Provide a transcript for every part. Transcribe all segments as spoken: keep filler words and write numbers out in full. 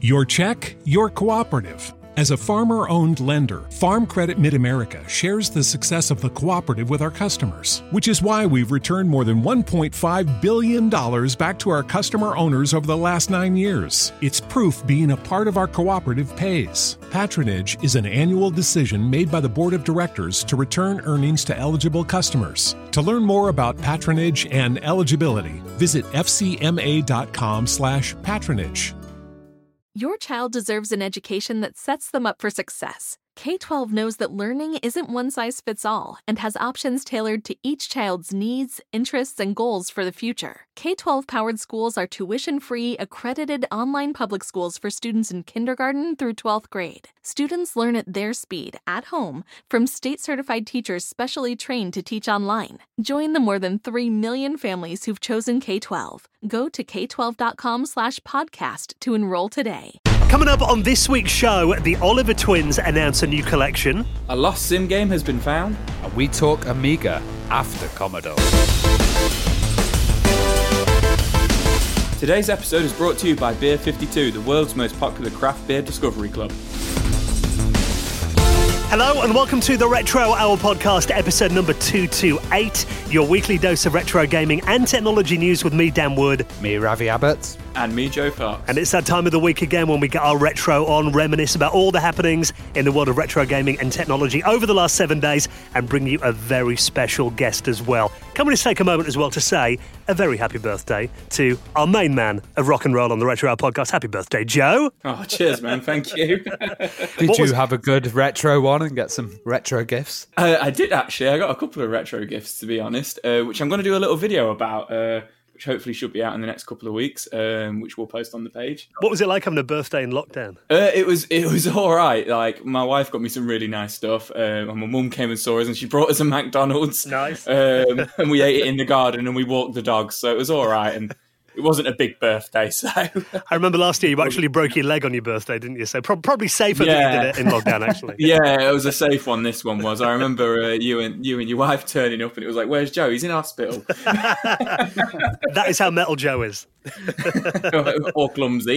Your check, your cooperative. As a farmer-owned lender, Farm Credit Mid-America shares the success of the cooperative with our customers, which is why we've returned more than one point five billion dollars back to our customer owners over the last nine years. It's proof being a part of our cooperative pays. Patronage is an annual decision made by the Board of Directors to return earnings to eligible customers. To learn more about patronage and eligibility, visit f c m a dot com slash patronage. Your child deserves an education that sets them up for success. K twelve knows that learning isn't one size fits all and has options tailored to each child's needs, interests, and goals for the future. K twelve-powered schools are tuition-free, accredited online public schools for students in kindergarten through twelfth grade. Students learn at their speed, at home, from state-certified teachers specially trained to teach online. Join the more than three million families who've chosen K twelve. Go to k twelve dot com slash podcast to enroll today. Coming up on this week's show, the Oliver Twins announce a new collection. A lost sim game has been found. And we talk Amiga after Commodore. Today's episode is brought to you by Beer fifty-two, the world's most popular craft beer discovery club. Hello and welcome to the Retro Hour podcast, episode number two twenty-eight, your weekly dose of retro gaming and technology news with me, Dan Wood. Me, Ravi Abbott. And me, Joe Fox. And it's that time of the week again when we get our retro on, reminisce about all the happenings in the world of retro gaming and technology over the last seven days, and bring you a very special guest as well. Can we just take a moment as well to say a very happy birthday to our main man of rock and roll on the Retro Hour podcast. Happy birthday, Joe. Oh, cheers, man. Thank you. Did What you was- have a good retro one and get some retro gifts? Uh, I did, actually. I got a couple of retro gifts, to be honest, uh, which I'm going to do a little video about, uh, which hopefully should be out in the next couple of weeks, um, which we'll post on the page. What was it like having a birthday in lockdown? Uh, it was it was all right. Like, my wife got me some really nice stuff, um, and my mum came and saw us, and she brought us a McDonald's. Nice. Um, and we ate it in the garden, and we walked the dogs, so it was all right. And it wasn't a big birthday, so... I remember last year you actually broke your leg on your birthday, didn't you? So pro- probably safer Yeah. that you did it in lockdown, actually. Yeah, it was a safe one, this one was. I remember uh, you and you and your wife turning up, and it was like, where's Joe? He's in hospital. That is how Metal Joe is. Or clumsy.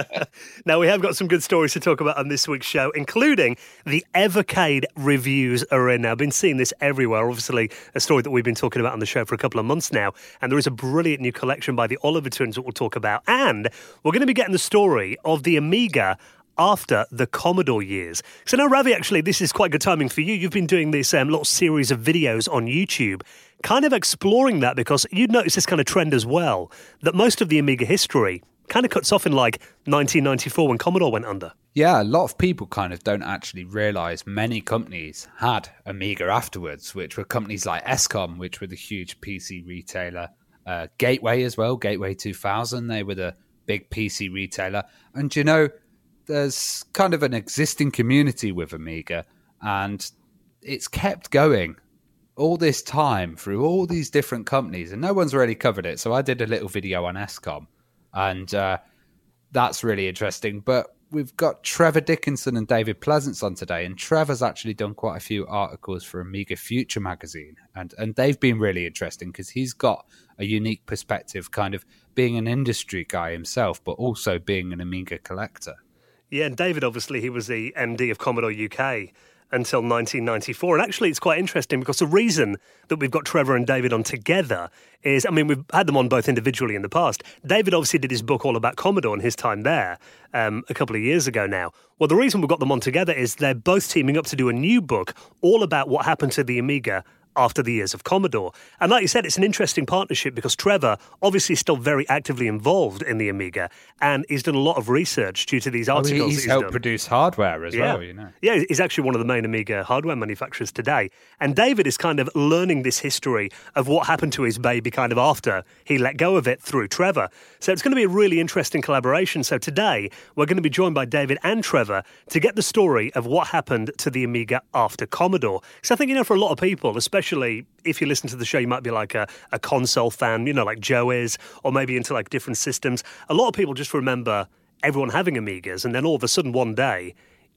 Now, we have got some good stories to talk about on this week's show, including the Evercade reviews are in now. I've been seeing this everywhere. Obviously, a story that we've been talking about on the show for a couple of months now. And there is a brilliant new collection by the Oliver Twins that we'll talk about. And we're going to be getting the story of the Amiga after the Commodore years. So now, Ravi, actually, this is quite good timing for you. You've been doing this um, little series of videos on YouTube, kind of exploring that, because you'd notice this kind of trend as well, that most of the Amiga history kind of cuts off in like nineteen ninety-four when Commodore went under. Yeah, a lot of people kind of don't actually realise many companies had Amiga afterwards, which were companies like Escom, which were the huge P C retailer, uh, Gateway as well, Gateway two thousand, they were the big P C retailer. And, you know, there's kind of an existing community with Amiga, and it's kept going all this time through all these different companies, and no one's really covered it. So I did a little video on Escom, and uh, that's really interesting. But we've got Trevor Dickinson and David Pleasance on today, and Trevor's actually done quite a few articles for Amiga Future magazine, and, and they've been really interesting because he's got a unique perspective, kind of being an industry guy himself, but also being an Amiga collector. Yeah, and David, obviously, he was the M D of Commodore U K until nineteen ninety-four. And actually, it's quite interesting because the reason that we've got Trevor and David on together is, I mean, we've had them on both individually in the past. David obviously did his book all about Commodore and his time there um, a couple of years ago now. Well, the reason we've got them on together is they're both teaming up to do a new book all about what happened to the Amiga after the years of Commodore. And like you said, it's an interesting partnership because Trevor obviously is still very actively involved in the Amiga, and he's done a lot of research due to these articles. Oh, he's, that he's helped done. produce hardware as Yeah. well, you know. Yeah, he's actually one of the main Amiga hardware manufacturers today. And David is kind of learning this history of what happened to his baby kind of after he let go of it through Trevor. So it's going to be a really interesting collaboration. So today, we're going to be joined by David and Trevor to get the story of what happened to the Amiga after Commodore. So I think, you know, for a lot of people, especially if you listen to the show, you might be like a, a console fan, you know, like Joe is, or maybe into like different systems. A lot of people just remember everyone having Amigas, and then all of a sudden one day,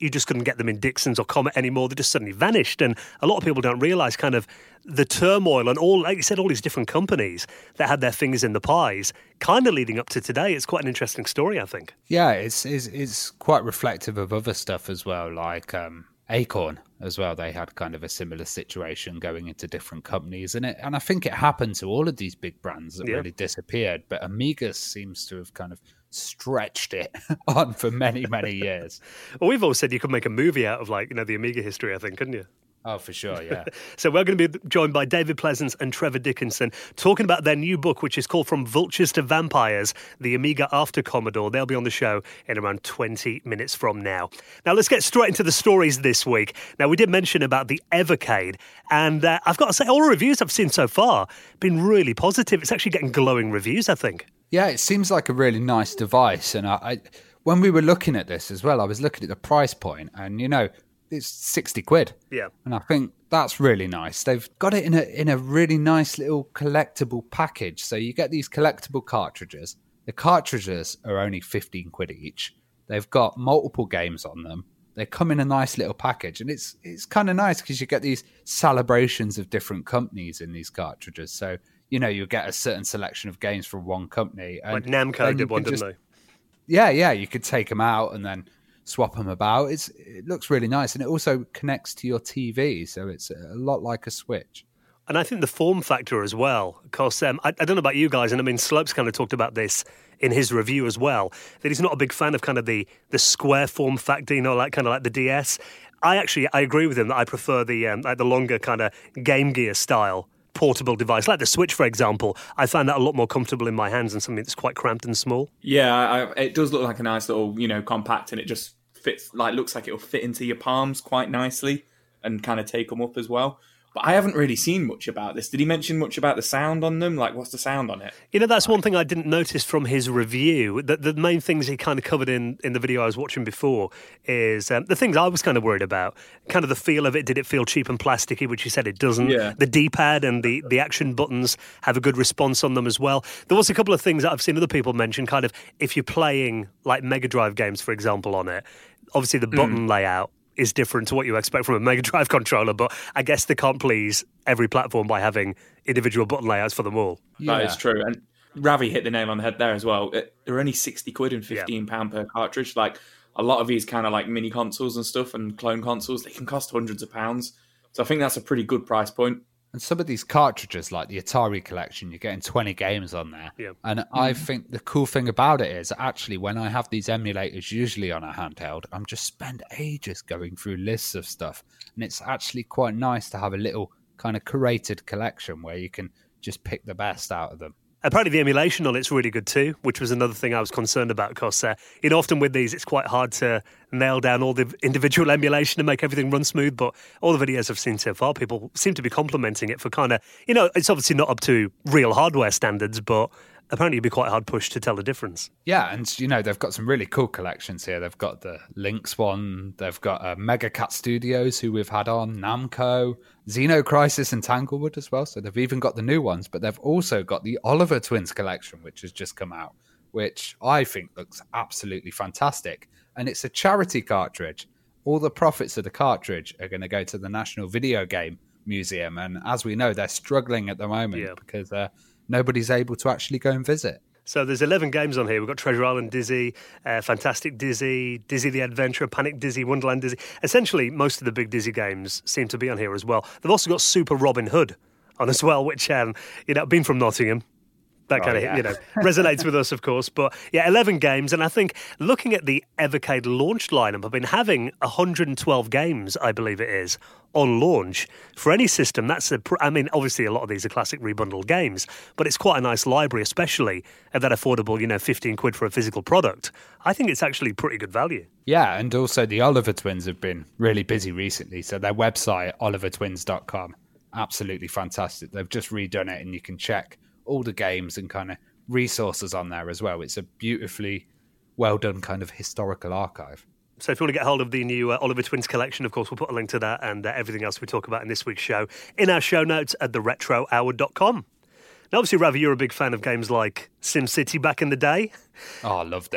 you just couldn't get them in Dixon's or Comet anymore. They just suddenly vanished. And a lot of people don't realise kind of the turmoil and all, like you said, all these different companies that had their fingers in the pies, kind of leading up to today. It's quite an interesting story, I think. Yeah, it's it's, it's quite reflective of other stuff as well, like um, Acorn as well. They had kind of a similar situation going into different companies. And it, and I think it happened to all of these big brands that yeah. really disappeared. But Amiga seems to have kind of stretched it on for many, many years. Well, we've always said you could make a movie out of, like, you know, the Amiga history, I think, couldn't you? Oh, for sure, yeah. So we're going to be joined by David Pleasance and Trevor Dickinson talking about their new book, which is called From Vultures to Vampires, The Amiga After Commodore. They'll be on the show in around twenty minutes from now. Now, let's get straight into the stories this week. Now, we did mention about the Evercade, and uh, I've got to say, all the reviews I've seen so far have been really positive. It's actually getting glowing reviews, I think. Yeah, it seems like a really nice device. And I, I when we were looking at this as well, I was looking at the price point, and, you know, it's sixty quid. Yeah. And I think that's really nice. They've got it in a in a really nice little collectible package. So you get these collectible cartridges. The cartridges are only fifteen quid each. They've got multiple games on them. They come in a nice little package. And it's it's kind of nice because you get these celebrations of different companies in these cartridges. So, you know, you get a certain selection of games from one company. And like Namco did one, didn't just, they? Yeah, yeah. You could take them out and then swap them about. It's it looks really nice, and it also connects to your T V, so it's a lot like a Switch. And I think the form factor as well, because um, I, I don't know about you guys, and I mean Slopes kind of talked about this in his review as well, that he's not a big fan of kind of the the square form factor, you know, like kind of like the D S. I actually I agree with him that I prefer the um, like the longer kind of Game Gear style portable device, like the Switch, for example. I find that a lot more comfortable in my hands than something that's quite cramped and small. Yeah, I, it does look like a nice little, you know, compact, and it just fits, like, looks like it'll fit into your palms quite nicely and kind of take them up as well. But I haven't really seen much about this. Did he mention much about the sound on them? Like, what's the sound on it? You know, that's one thing I didn't notice from his review. The, the main things he kind of covered in, in the video I was watching before is um, the things I was kind of worried about. Kind of the feel of it. Did it feel cheap and plasticky, which he said it doesn't. Yeah. The D-pad and the, the action buttons have a good response on them as well. There was a couple of things that I've seen other people mention, kind of if you're playing like Mega Drive games, for example, on it, obviously the button mm. layout is different to what you expect from a Mega Drive controller, but I guess they can't please every platform by having individual button layouts for them all. Yeah. That is true. And Ravi hit the nail on the head there as well. They're only sixty quid and fifteen pounds yeah. per cartridge. Like, a lot of these kind of like mini consoles and stuff and clone consoles, they can cost hundreds of pounds. So I think that's a pretty good price point. And some of these cartridges, like the Atari collection, you're getting twenty games on there. Yeah. And mm. I think the cool thing about it is, actually, when I have these emulators, usually on a handheld, I'm just spend ages going through lists of stuff. And it's actually quite nice to have a little kind of curated collection where you can just pick the best out of them. Apparently the emulation on it's really good too, which was another thing I was concerned about, because uh, you know, often with these it's quite hard to nail down all the individual emulation and make everything run smooth, but all the videos I've seen so far, people seem to be complimenting it for kind of, you know, it's obviously not up to real hardware standards, but apparently it'd be quite hard pushed to tell the difference. Yeah, and you know, they've got some really cool collections here. They've got the Lynx one, they've got uh, Mega Cat Studios, who we've had on, Namco, Xenocrisis and Tanglewood as well. So they've even got the new ones, but they've also got the Oliver Twins collection, which has just come out, which I think looks absolutely fantastic. And it's a charity cartridge. All the profits of the cartridge are going to go to the National Video Game Museum. And as we know, they're struggling at the moment yeah. because uh, nobody's able to actually go and visit. So there's eleven games on here. We've got Treasure Island Dizzy, uh, Fantastic Dizzy, Dizzy the Adventurer, Panic Dizzy, Wonderland Dizzy. Essentially, most of the big Dizzy games seem to be on here as well. They've also got Super Robin Hood on as well, which, um, you know, being from Nottingham, that kind oh, of, yeah. you know, resonates with us, of course. But yeah, eleven games. And I think looking at the Evercade launch lineup, I've been having one hundred twelve games, I believe it is, on launch. For any system, that's a, I mean, obviously a lot of these are classic rebundled games, but it's quite a nice library, especially at that affordable, you know, fifteen quid for a physical product. I think it's actually pretty good value. Yeah, and also the Oliver Twins have been really busy recently. So their website, oliver twins dot com, absolutely fantastic. They've just redone it, and you can check all the games and kind of resources on there as well. It's a beautifully well done kind of historical archive. So if you want to get hold of the new uh, Oliver Twins collection, of course, we'll put a link to that and uh, everything else we talk about in this week's show in our show notes at the retro hour dot com. Now, obviously, Ravi, you're a big fan of games like SimCity back in the day. Oh, I loved it.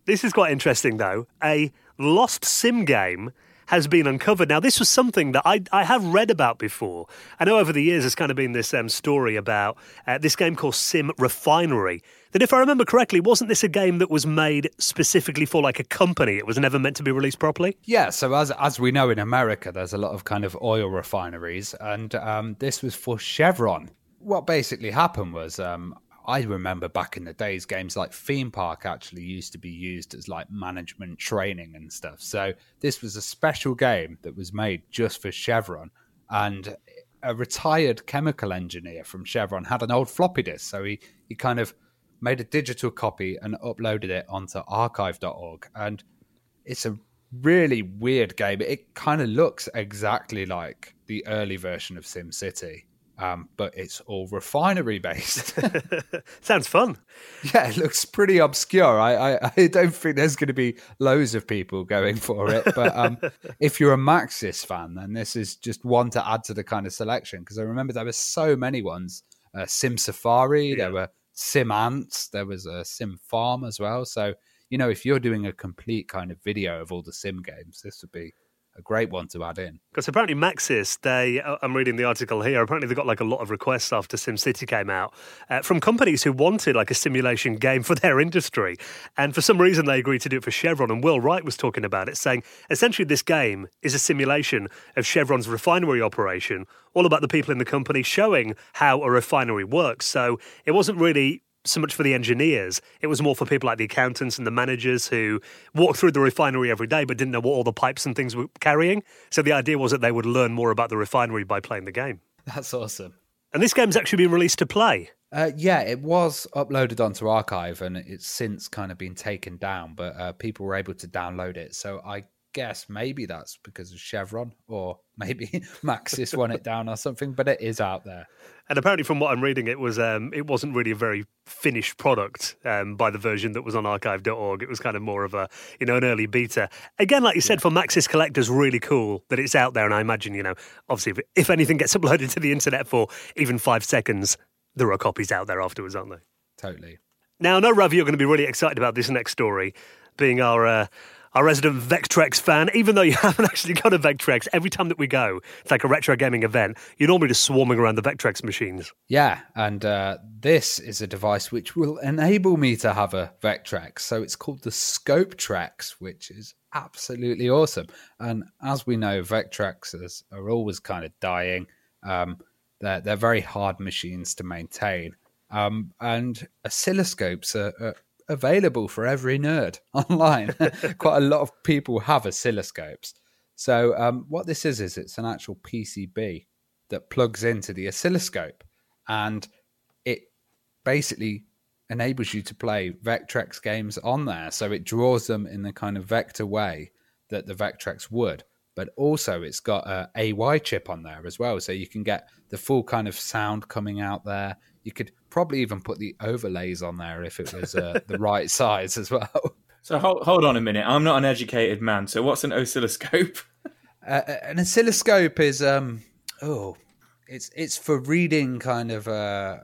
This is quite interesting, though. A lost sim game has been uncovered. Now, this was something that I, I have read about before. I know over the years there's kind of been this um, story about uh, this game called Sim Refinery, that if I remember correctly, wasn't this a game that was made specifically for like a company? It was never meant to be released properly? Yeah, so as as we know in America, there's a lot of kind of oil refineries, and um, this was for Chevron. What basically happened was... Um, I remember back in the days, games like Theme Park actually used to be used as like management training and stuff. So this was a special game that was made just for Chevron. And a retired chemical engineer from Chevron had an old floppy disk. So he, he kind of made a digital copy and uploaded it onto archive dot org. And it's a really weird game. It kind of looks exactly like the early version of SimCity. Um, but it's all refinery based. Sounds fun. Yeah, it looks pretty obscure. I, I, I don't think there's going to be loads of people going for it. But um, if you're a Maxis fan, then this is just one to add to the kind of selection. Because I remember there were so many ones. Uh, Sim Safari, yeah. There were Sim Ants, there was a Sim Farm as well. So, you know, if you're doing a complete kind of video of all the Sim games, this would be a great one to add in. Because apparently Maxis, they, I'm reading the article here, apparently they got like a lot of requests after SimCity came out uh, from companies who wanted like a simulation game for their industry. And for some reason they agreed to do it for Chevron. And Will Wright was talking about it, saying essentially this game is a simulation of Chevron's refinery operation, all about the people in the company showing how a refinery works. So it wasn't really so much for the engineers. It was more for people like the accountants and the managers who walked through the refinery every day but didn't know what all the pipes and things were carrying. So the idea was that they would learn more about the refinery by playing the game. That's awesome. And this game's actually been released to play. Uh, yeah, it was uploaded onto Archive and it's since kind of been taken down, but uh, people were able to download it. So I guess maybe that's because of Chevron, or maybe Maxis won it down or something, but it is out there. And apparently from what I'm reading, it was um, it wasn't really a very finished product um, by the version that was on archive dot org. It was kind of more of a, you know, an early beta. Again, like you said, yeah. For Maxis collectors, really cool that it's out there. And I imagine, you know, obviously if, if anything gets uploaded to the internet for even five seconds, there are copies out there afterwards, aren't there? Totally. Now, I know, Rav, you're going to be really excited about this next story, being our... Uh, Our resident Vectrex fan, even though you haven't actually got a Vectrex, every time that we go, it's like a retro gaming event, you're normally just swarming around the Vectrex machines. Yeah, and uh, this is a device which will enable me to have a Vectrex. So it's called the Scopetrex, which is absolutely awesome. And as we know, Vectrexes are always kind of dying. Um, they're, they're very hard machines to maintain. Um, and oscilloscopes are... are available for every nerd online. Quite a lot of people have oscilloscopes. So um, what this is, is it's an actual P C B that plugs into the oscilloscope, and it basically enables you to play Vectrex games on there. So it draws them in the kind of vector way that the Vectrex would, but also it's got a A Y chip on there as well. So you can get the full kind of sound coming out there. You could probably even put the overlays on there if it was uh, the right size as well. So hold, hold on a minute. I'm not an educated man. So what's an oscilloscope? Uh, an oscilloscope is um oh, it's it's for reading kind of uh.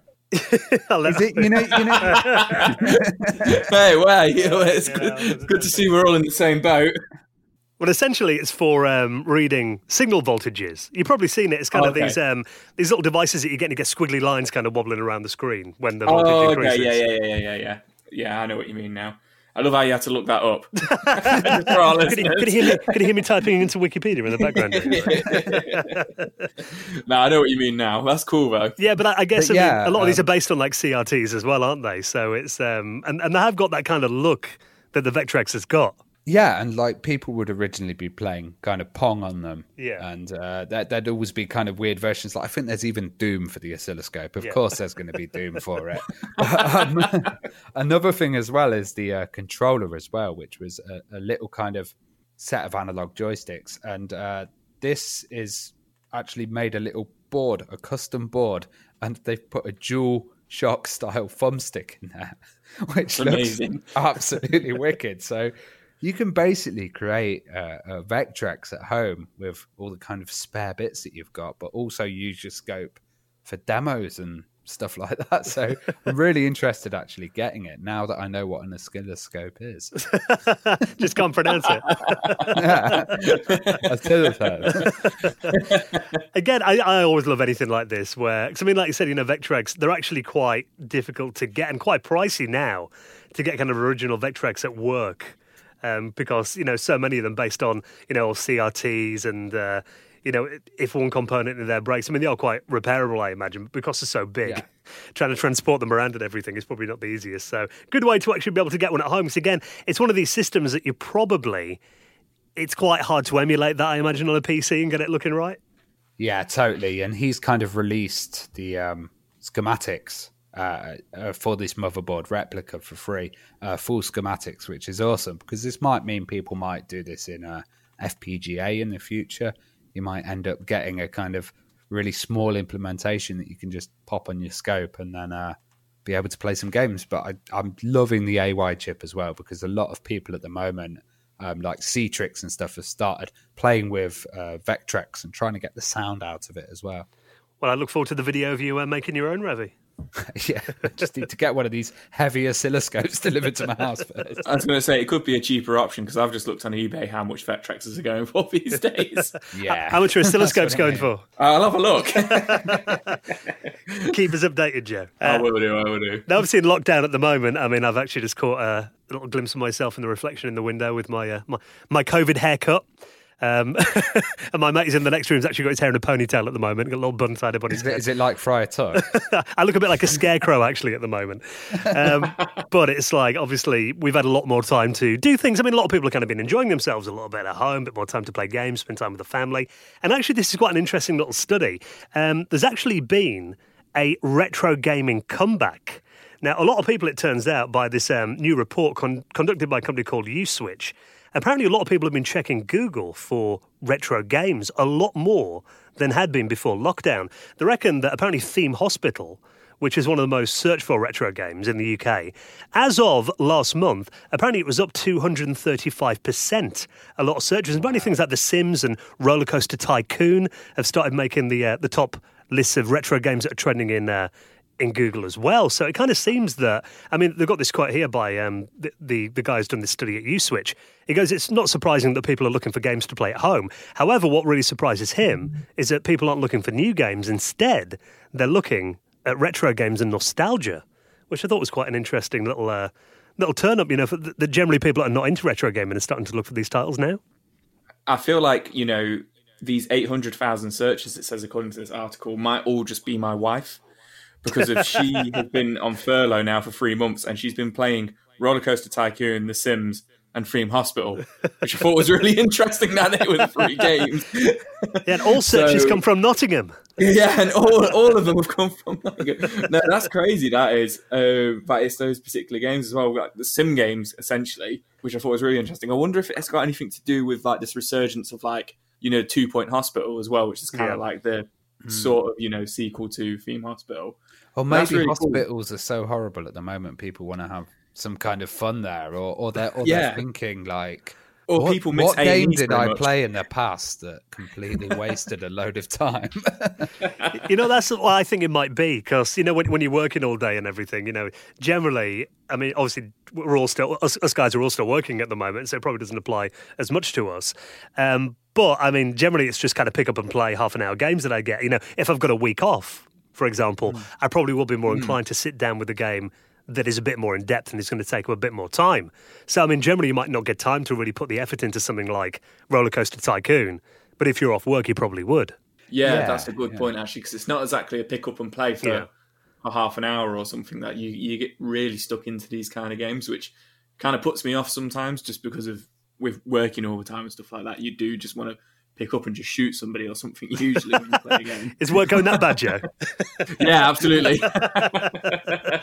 Is it, you know, you know. Hey, wow! You know, it's, yeah, good, it's good to see we're all in the same boat. Well, essentially, it's for um, reading signal voltages. You've probably seen it. It's kind oh, okay. of these um, these little devices that you get and you get squiggly lines kind of wobbling around the screen when the voltage oh, increases. Okay. Yeah, yeah, yeah, yeah, yeah. Yeah, I know what you mean now. I love how you had to look that up. could, you, could, you hear me, could you hear me typing into Wikipedia in the background? No, I know what you mean now. That's cool, though. Yeah, but I, I guess but I yeah, mean, a lot um, of these are based on like C R Ts as well, aren't they? So it's um, and, and they have got that kind of look that the Vectrex has got. Yeah, and like people would originally be playing kind of Pong on them. Yeah. And uh, that, there'd always be kind of weird versions. Like I think there's even Doom for the oscilloscope. Of yeah. course there's going to be Doom for it. But, um, another thing as well is the uh, controller as well, which was a, a little kind of set of analog joysticks. And uh, this is actually made a little board, a custom board, and they've put a dual shock style thumbstick in there, which That's looks amazing. Absolutely wicked. So you can basically create uh, a Vectrex at home with all the kind of spare bits that you've got, but also use your scope for demos and stuff like that. So I'm really interested actually getting it now that I know what an oscilloscope is. Just can't pronounce it. Again, I, I always love anything like this where, cause I mean, like you said, you know, Vectrex, they're actually quite difficult to get and quite pricey now to get kind of original Vectrex at work. Um, because, you know, so many of them based on, you know, C R Ts and, uh, you know, if one component in there breaks, I mean, they are quite repairable, I imagine, but because they're so big, yeah. trying to transport them around and everything is probably not the easiest. So good way to actually be able to get one at home. Because again, it's one of these systems that you probably, it's quite hard to emulate that, I imagine, on a P C and get it looking right. Yeah, totally. And he's kind of released the um, schematics uh, uh, for this motherboard replica for free, uh, full schematics, which is awesome because this might mean people might do this in a F P G A in the future. You might end up getting a kind of really small implementation that you can just pop on your scope and then uh, be able to play some games. But I, I'm loving the A Y chip as well because a lot of people at the moment, um, like Citrix and stuff, have started playing with uh, Vectrex and trying to get the sound out of it as well. Well, I look forward to the video of you uh, making your own, Revy. Yeah, I just need to get one of these heavy oscilloscopes delivered to my house first. I was going to say, it could be a cheaper option because I've just looked on eBay how much Vectrexes are going for these days. Yeah. How much are oscilloscopes going for? I'll have a look. Keep us updated, Joe. Uh, I will do, I will do. Now, obviously in lockdown at the moment, I mean, I've actually just caught a little glimpse of myself in the reflection in the window with my uh, my, my COVID haircut. Um, and my mate is in the next room. He's actually got his hair in a ponytail at the moment. Got a little bun tied up on his is head. It, is it like Friar Tuck? I look a bit like a scarecrow, actually, at the moment. Um, but it's like, obviously, we've had a lot more time to do things. I mean, a lot of people have kind of been enjoying themselves a little bit at home, a bit more time to play games, spend time with the family. And actually, this is quite an interesting little study. Um, there's actually been a retro gaming comeback. Now, a lot of people, it turns out, by this um, new report con- conducted by a company called Uswitch, apparently a lot of people have been checking Google for retro games a lot more than had been before lockdown. They reckon that apparently Theme Hospital, which is one of the most searched for retro games in the U K, as of last month, apparently it was up two hundred thirty-five percent. A lot of searches. And apparently things like The Sims and Roller Coaster Tycoon have started making the uh, the top lists of retro games that are trending in uh, in Google as well. So it kind of seems that, I mean, they've got this quote here by um, the, the, the guy who's done this study at Uswitch. He goes, it's not surprising that people are looking for games to play at home. However, what really surprises him is that people aren't looking for new games. Instead, they're looking at retro games and nostalgia, which I thought was quite an interesting little uh, little turn up, you know, for the, the generally people that are not into retro gaming are starting to look for these titles now. I feel like, you know, these eight hundred thousand searches, it says according to this article, might all just be my wife. Because if she has been on furlough now for three months and she's been playing Roller Coaster Tycoon, The Sims, and Theme Hospital, which I thought was really interesting now that it was three games. Yeah, and all searches so, come from Nottingham. Yeah, and all all of them have come from Nottingham. No, that's crazy, that is. Uh, but it's those particular games as well, like the Sim games, essentially, which I thought was really interesting. I wonder if it's got anything to do with like this resurgence of like, you know, Two Point Hospital as well, which is kind yeah. of like the mm. sort of, you know, sequel to Theme Hospital. Or maybe really hospitals cool. are so horrible at the moment, people want to have some kind of fun there, or, or, they're, or yeah. they're thinking like, or what, people miss what game did I much? play in the past that completely wasted a load of time? You know, that's what I think it might be, because, you know, when, when you're working all day and everything, you know, generally, I mean, obviously, we're all still, us, us guys are all still working at the moment, so it probably doesn't apply as much to us. Um, but, I mean, generally, it's just kind of pick up and play half an hour games that I get. You know, if I've got a week off, for example, mm. I probably will be more inclined mm. to sit down with a game that is a bit more in depth and is going to take up a bit more time. So, I mean, generally you might not get time to really put the effort into something like Roller Coaster Tycoon, but if you're off work, you probably would. Yeah, yeah that's a good yeah. point, actually, because it's not exactly a pick up and play for yeah. a half an hour or something. That you, you get really stuck into these kind of games, which kind of puts me off sometimes just because of with working overtime and stuff like that. You do just want to pick up and just shoot somebody or something, usually, when you play a game. Is work going that bad, Joe? Yeah, absolutely.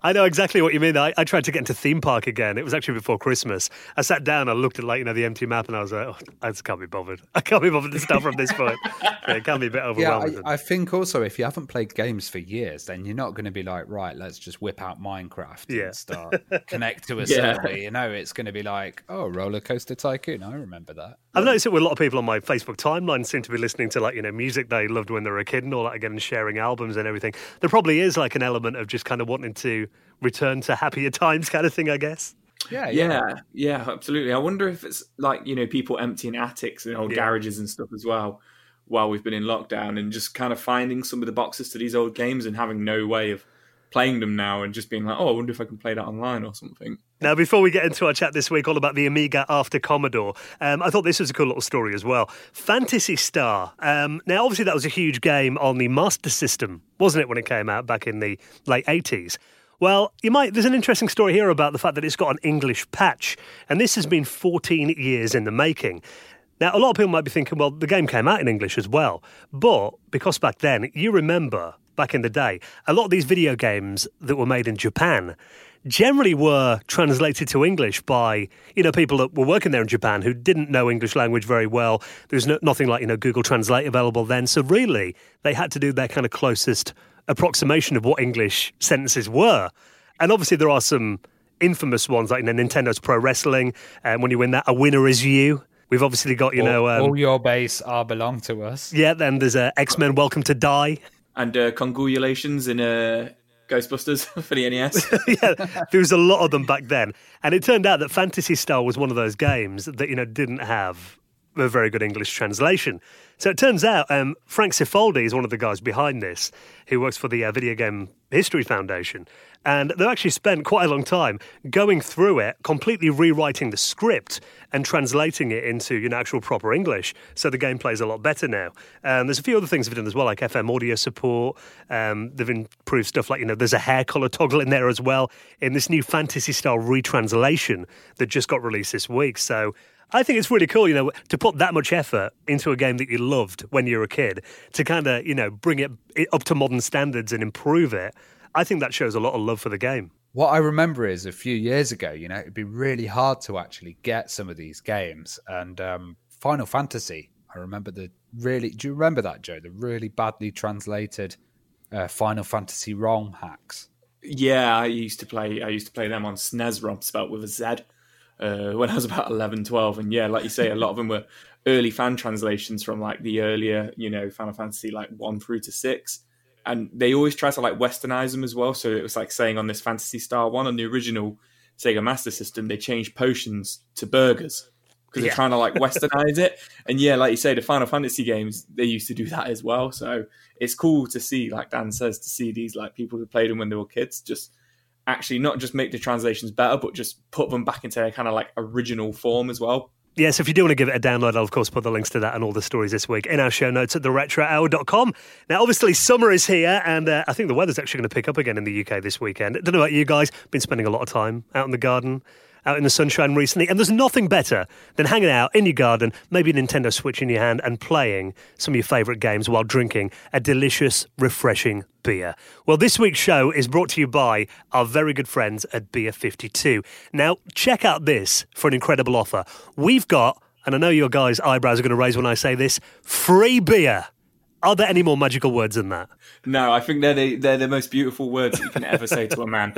I know exactly what you mean. I, I tried to get into theme park again. It was actually before Christmas. I sat down, I looked at like you know the empty map, and I was like, oh, I just can't be bothered. I can't be bothered to start from this point. Yeah, it can be a bit overwhelming. Yeah, I, I think also if you haven't played games for years, then you're not going to be like, right, let's just whip out Minecraft Yeah. and start connect to a Yeah. server. You know, it's going to be like, oh, Roller Coaster Tycoon. I remember that. I've noticed it with a lot of people on my Facebook timeline seem to be listening to like, you know, music they loved when they were a kid and all that again and sharing albums and everything. There probably is like an element of just kind of wanting to return to happier times kind of thing, I guess. Yeah, Yeah, yeah, absolutely. I wonder if it's like, you know, people emptying attics and old Yeah. garages and stuff as well while we've been in lockdown and just kind of finding some of the boxes to these old games and having no way of playing them now and just being like, oh, I wonder if I can play that online or something. Now, before we get into our chat this week all about the Amiga after Commodore, um, I thought this was a cool little story as well. Phantasy Star. Um, now, obviously, that was a huge game on the Master System, wasn't it, when it came out back in the late eighties? Well, you might. There's an interesting story here about the fact that it's got an English patch, and this has been fourteen years in the making. Now, a lot of people might be thinking, well, the game came out in English as well, but because back then, you remember, back in the day, a lot of these video games that were made in Japan generally were translated to English by, you know, people that were working there in Japan who didn't know English language very well. There was no, nothing like, you know, Google Translate available then. So really, they had to do their kind of closest approximation of what English sentences were. And obviously there are some infamous ones like, you know, Nintendo's Pro Wrestling, and um, when you win that, a winner is you. We've obviously got, you all, know... Um, all your base are belong to us. Yeah, then there's uh, X-Men Welcome to Die. And uh, congratulations in uh, Ghostbusters for the N E S. Yeah, there was a lot of them back then. And it turned out that Phantasy Star was one of those games that, you know, didn't have a very good English translation. So it turns out um, Frank Cifaldi is one of the guys behind this, who works for the uh, Video Game History Foundation. And they've actually spent quite a long time going through it, completely rewriting the script and translating it into, you know, actual proper English. So the game plays a lot better now. Um, there's a few other things they've done as well, like F M audio support. Um, they've improved stuff like, you know, there's a hair colour toggle in there as well in this new Phantasy Star retranslation that just got released this week. So I think it's really cool, you know, to put that much effort into a game that you loved when you were a kid, to kind of, you know, bring it up to modern standards and improve it. I think that shows a lot of love for the game. What I remember is a few years ago, you know, it'd be really hard to actually get some of these games. And um, Final Fantasy, I remember the really, do you remember that, Joe? The really badly translated uh, Final Fantasy ROM hacks. Yeah, I used to play I used to play them on S N E S ROM, spelt with a Z, uh, when I was about eleven, twelve. And yeah, like you say, a lot of them were early fan translations from like the earlier, you know, Final Fantasy like one through to six. And they always try to like westernize them as well. So it was like saying on this Phantasy Star one, on the original Sega Master System, they changed potions to burgers because Yeah. they're trying to like westernize it. And yeah, like you say, the Final Fantasy games, they used to do that as well. So it's cool to see, like Dan says, to see these like people who played them when they were kids just actually not just make the translations better, but just put them back into their kind of like original form as well. Yes, if you do want to give it a download, I'll of course put the links to that and all the stories this week in our show notes at the retro hour dot com. Now, obviously, summer is here, and uh, I think the weather's actually going to pick up again in the U K this weekend. I don't know about you guys, been spending a lot of time out in the garden, out in the sunshine recently, and there's nothing better than hanging out in your garden, maybe a Nintendo Switch in your hand, and playing some of your favourite games while drinking a delicious, refreshing beer. Well, this week's show is brought to you by our very good friends at Beer fifty-two. Now, check out this for an incredible offer. We've got, and I know your guys' eyebrows are going to raise when I say this, free beer. Are there any more magical words than that? No, I think they're the, they're the most beautiful words that you can ever say to a man.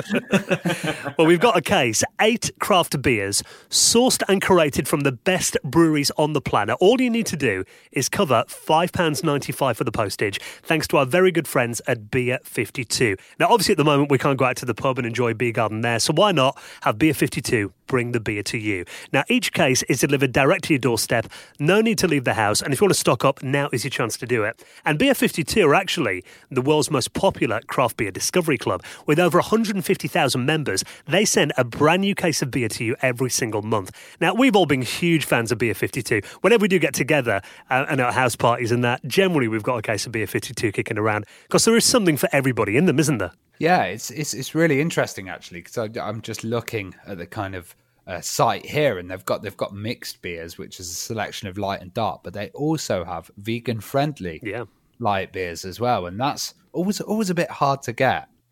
Well, we've got a case, eight craft beers, sourced and curated from the best breweries on the planet. All you need to do is cover five pounds ninety-five for the postage, thanks to our very good friends at Beer fifty-two. Now, obviously, at the moment, we can't go out to the pub and enjoy Beer Garden there, so why not have Beer fifty-two bring the beer to you? Now, each case is delivered direct to your doorstep. No need to leave the house, and if you want to stock up, now is your chance to do it. And Beer fifty-two are actually the world's most popular craft beer discovery club. With over one hundred fifty thousand members, they send a brand new case of beer to you every single month. Now, we've all been huge fans of Beer fifty-two. Whenever we do get together uh, and at house parties and that, generally we've got a case of Beer fifty-two kicking around, because there is something for everybody in them, isn't there? Yeah, it's it's it's really interesting actually, because I'm just looking at the kind of uh, site here, and they've got they've got mixed beers, which is a selection of light and dark, but they also have vegan friendly Yeah. light beers as well, and that's always always a bit hard to get.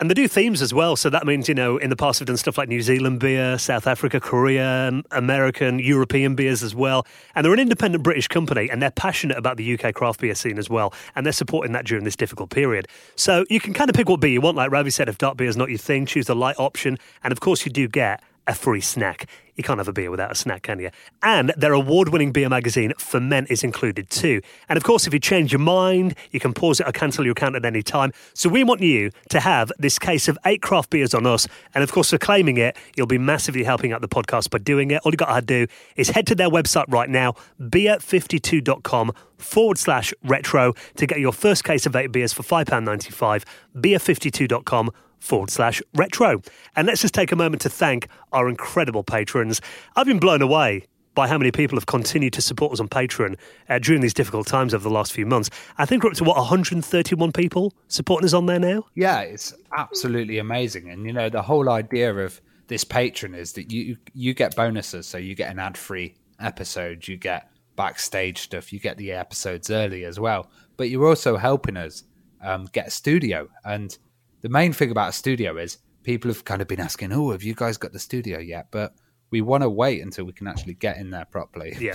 And they do themes as well. So that means, you know, in the past we've done stuff like New Zealand beer, South Africa, Korea, American, European beers as well. And they're an independent British company and they're passionate about the U K craft beer scene as well. And they're supporting that during this difficult period. So you can kind of pick what beer you want. Like Ravi said, if dark beer is not your thing, choose the light option. And of course you do get a free snack. You can't have a beer without a snack, can you? And their award-winning beer magazine, Ferment, is included too. And of course, if you change your mind, you can pause it or cancel your account at any time. So we want you to have this case of eight craft beers on us. And of course, for claiming it, you'll be massively helping out the podcast by doing it. All you got to do is head to their website right now, beer fifty-two dot com forward slash retro to get your first case of eight beers for five pounds ninety-five, beer fifty-two dot com forward slash retro. And let's just take a moment to thank our incredible patrons. I've been blown away by how many people have continued to support us on Patreon uh, during these difficult times over the last few months. I think we're up to, what, one hundred thirty-one people supporting us on there now? Yeah, it's absolutely amazing. And, you know, the whole idea of this Patreon is that you you get bonuses. So you get an ad-free episode, you get backstage stuff, you get the episodes early as well. But you're also helping us um, get a studio. And the main thing about a studio is people have kind of been asking, oh, have you guys got the studio yet? But we want to wait until we can actually get in there properly. Yeah.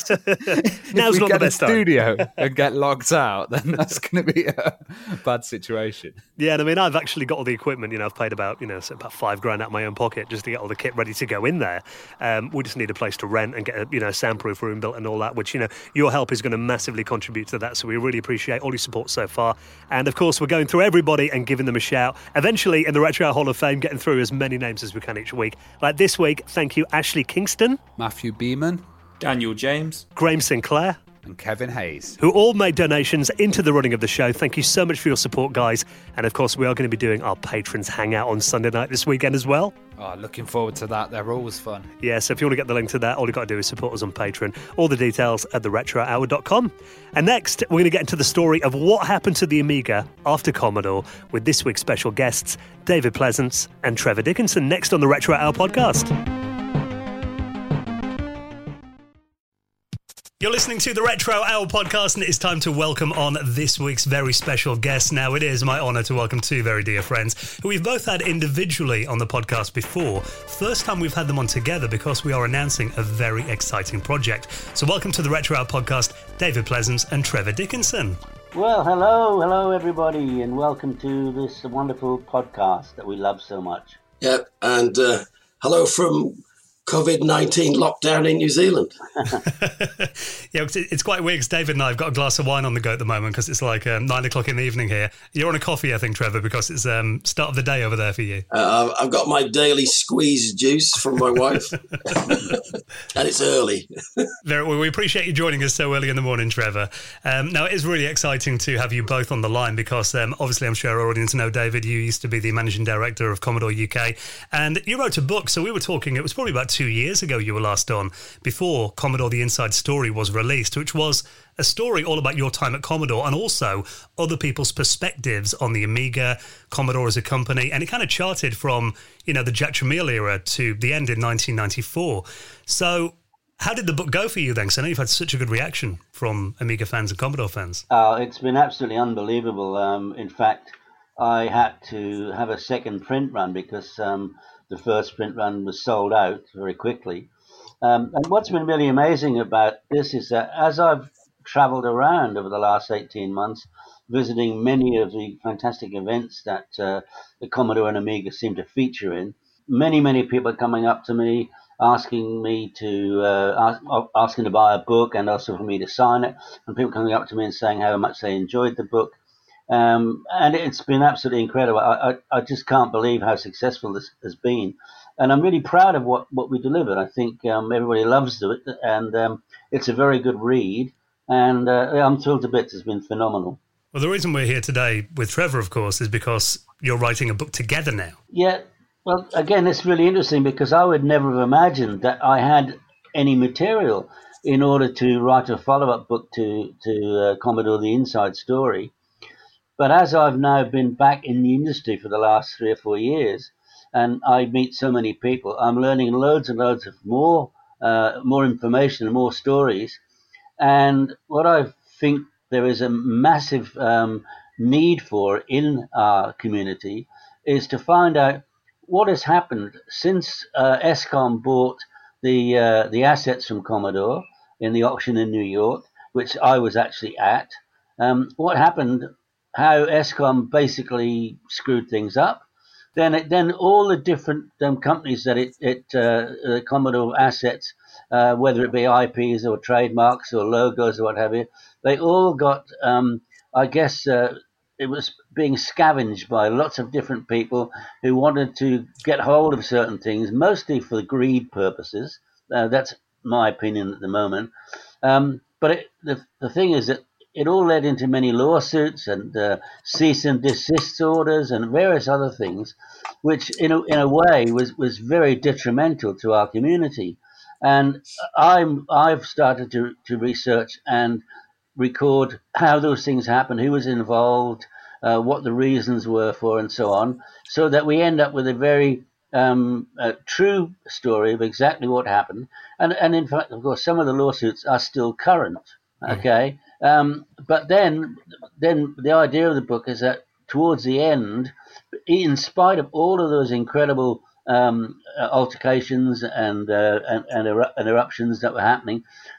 Now's not the best time. studio and get locked out, then that's going to be a bad situation. Yeah, and I mean, I've actually got all the equipment. You know, I've paid about, you know, about five grand out of my own pocket just to get all the kit ready to go in there. Um, we just need a place to rent and get a, you know, soundproof room built and all that, which, you know, your help is going to massively contribute to that. So we really appreciate all your support so far. And of course, we're going through everybody and giving them a shout. Eventually, in the Retro Hour Hall of Fame, getting through as many names as we can each week. Like this week, thank you, Ashley Kingston, Matthew Beeman, Daniel James, Graham Sinclair, and Kevin Hayes, who all made donations into the running of the show. Thank you so much for your support, guys. And of course, we are going to be doing our Patrons Hangout on Sunday night this weekend as well. Oh, looking forward to that. They're always fun. Yeah, so if you want to get the link to that, all you've got to do is support us on Patreon. All the details at the retro hour dot com. And next, we're going to get into the story of what happened to the Amiga after Commodore with this week's special guests, David Pleasance and Trevor Dickinson, next on the Retro Hour podcast. You're listening to the Retro Hour podcast, and it's time to welcome on this week's very special guest. Now, it is my honour to welcome two very dear friends who we've both had individually on the podcast before. First time we've had them on together because we are announcing a very exciting project. So welcome to the Retro Hour podcast, David Pleasance and Trevor Dickinson. Well, hello, hello everybody, and welcome to this wonderful podcast that we love so much. Yep, and uh, hello from COVID nineteen lockdown in New Zealand. Yeah, it's quite weird because David and I have got a glass of wine on the go at the moment because it's like um, nine o'clock in the evening here. You're on a coffee, I think, Trevor, because it's um, start of the day over there for you. Uh, I've got my daily squeeze juice from my wife, and it's early. Very well, we appreciate you joining us so early in the morning, Trevor. Um, now, it is really exciting to have you both on the line because um, obviously I'm sure our audience know, David, you used to be the managing director of Commodore U K, and you wrote a book. So we were talking, it was probably about two years ago you were last on, before Commodore The Inside Story was released, which was a story all about your time at Commodore and also other people's perspectives on the Amiga, Commodore as a company, and it kind of charted from, you know, the Jack Tramiel era to the end in nineteen ninety-four. So how did the book go for you then? Because I know you've had such a good reaction from Amiga fans and Commodore fans. Uh, it's been absolutely unbelievable. Um, in fact, I had to have a second print run because um, the first print run was sold out very quickly. Um, and what's been really amazing about this is that as I've traveled around over the last eighteen months, visiting many of the fantastic events that uh, the Commodore and Amiga seem to feature in, many, many people are coming up to me asking me to uh, ask, asking to buy a book and also for me to sign it, and people coming up to me and saying how much they enjoyed the book. Um, and it's been absolutely incredible. I, I, I just can't believe how successful this has been. And I'm really proud of what, what we delivered. I think um, everybody loves it, and um, it's a very good read. And uh, I'm thrilled to bits. It's been phenomenal. Well, the reason we're here today with Trevor, of course, is because you're writing a book together now. Yeah. Well, again, it's really interesting because I would never have imagined that I had any material in order to write a follow-up book to, to uh, Commodore The Inside Story. But as I've now been back in the industry for the last three or four years, and I meet so many people, I'm learning loads and loads of more uh, more information and more stories. And what I think there is a massive um, need for in our community is to find out what has happened since uh, Escom bought the uh, the assets from Commodore in the auction in New York, which I was actually at. Um, what happened? How Escom basically screwed things up. Then, it, then all the different um, companies that it, it uh, the Commodore assets, uh, whether it be I Ps or trademarks or logos or what have you, they all got, um, I guess, uh, it was being scavenged by lots of different people who wanted to get hold of certain things, mostly for greed purposes. Uh, that's my opinion at the moment. Um, but it, the the thing is that it all led into many lawsuits and uh, cease and desist orders and various other things, which in a, in a way was, was very detrimental to our community. And I'm, I've started to, to research and record how those things happened, who was involved, uh, what the reasons were for, and so on, so that we end up with a very um, a true story of exactly what happened. And, and in fact, of course, some of the lawsuits are still current, okay? Mm. Um, but then, then the idea of the book is that towards the end, in spite of all of those incredible um, altercations and, uh, and, and, eru- and eruptions that were happening,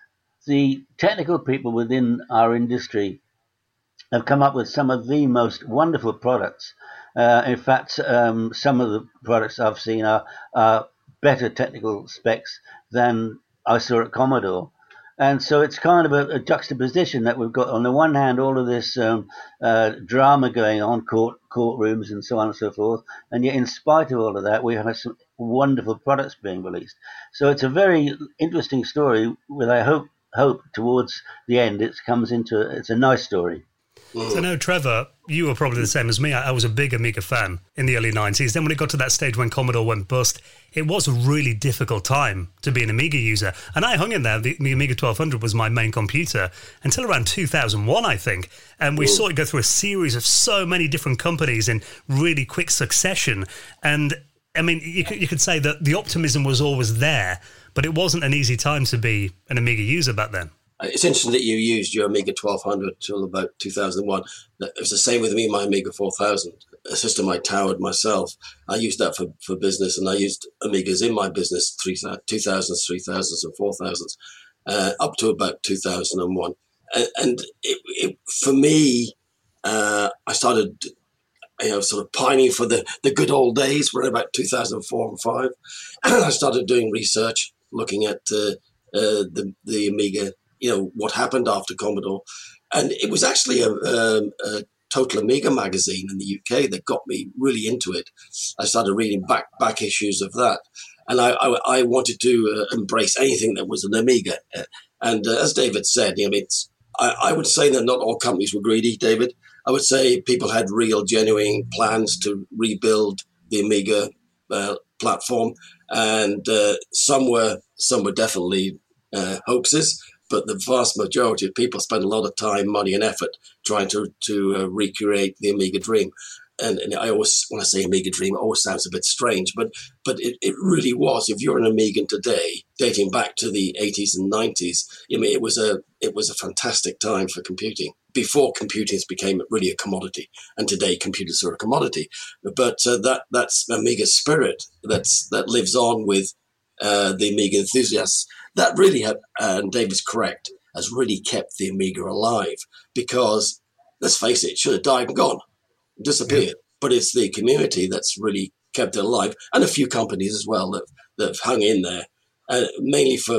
the technical people within our industry have come up with some of the most wonderful products. Uh, in fact, um, some of the products I've seen are, are better technical specs than I saw at Commodore. And so it's kind of a, a juxtaposition that we've got on the one hand, all of this um, uh, drama going on, court courtrooms and so on and so forth. And yet in spite of all of that, we have some wonderful products being released. So it's a very interesting story with, I hope, hope towards the end, it comes into, it's a nice story. So no, Trevor, you were probably the same as me. I, I was a big Amiga fan in the early nineties. Then when it got to that stage when Commodore went bust, it was a really difficult time to be an Amiga user. And I hung in there. The, the Amiga twelve hundred was my main computer until around two thousand one, I think. And we Ooh. saw it go through a series of so many different companies in really quick succession. And, I mean, you could, you could say that the optimism was always there, but it wasn't an easy time to be an Amiga user back then. It's interesting that you used your Amiga twelve hundred till about two thousand one. It was the same with me, my Amiga four thousand, a system I towered myself. I used that for, for business, and I used Amigas in my business, three, two thousands, three thousands, and four thousands, uh, up to about two thousand one. And, and it, it, for me, uh, I started, you know, sort of pining for the, the good old days. We're in about two thousand four and five. I started doing research, looking at uh, uh, the, the Amiga, you know, what happened after Commodore. And it was actually a, a, a Total Amiga magazine in the U K that got me really into it. I started reading back back issues of that. And I, I, I wanted to uh, embrace anything that was an Amiga. Uh, and uh, as David said, I mean, it's, I, I would say that not all companies were greedy, David. I would say people had real, genuine plans to rebuild the Amiga uh, platform. And uh, some were some were definitely uh, hoaxes. But the vast majority of people spend a lot of time, money, and effort trying to to uh, recreate the Amiga dream. And, and I always, when I say Amiga dream, it always sounds a bit strange, but but it, it really was. If you're an Amigan today, dating back to the eighties and nineties, I mean, it was a it was a fantastic time for computing. Before computing became really a commodity, and today computers are a commodity. But uh, that that's Amiga spirit that's that lives on with uh, the Amiga enthusiasts. That really, had, and David's correct, has really kept the Amiga alive because, let's face it, it should have died and gone, disappeared. Yeah. But it's the community that's really kept it alive, and a few companies as well that, that have hung in there, uh, mainly for,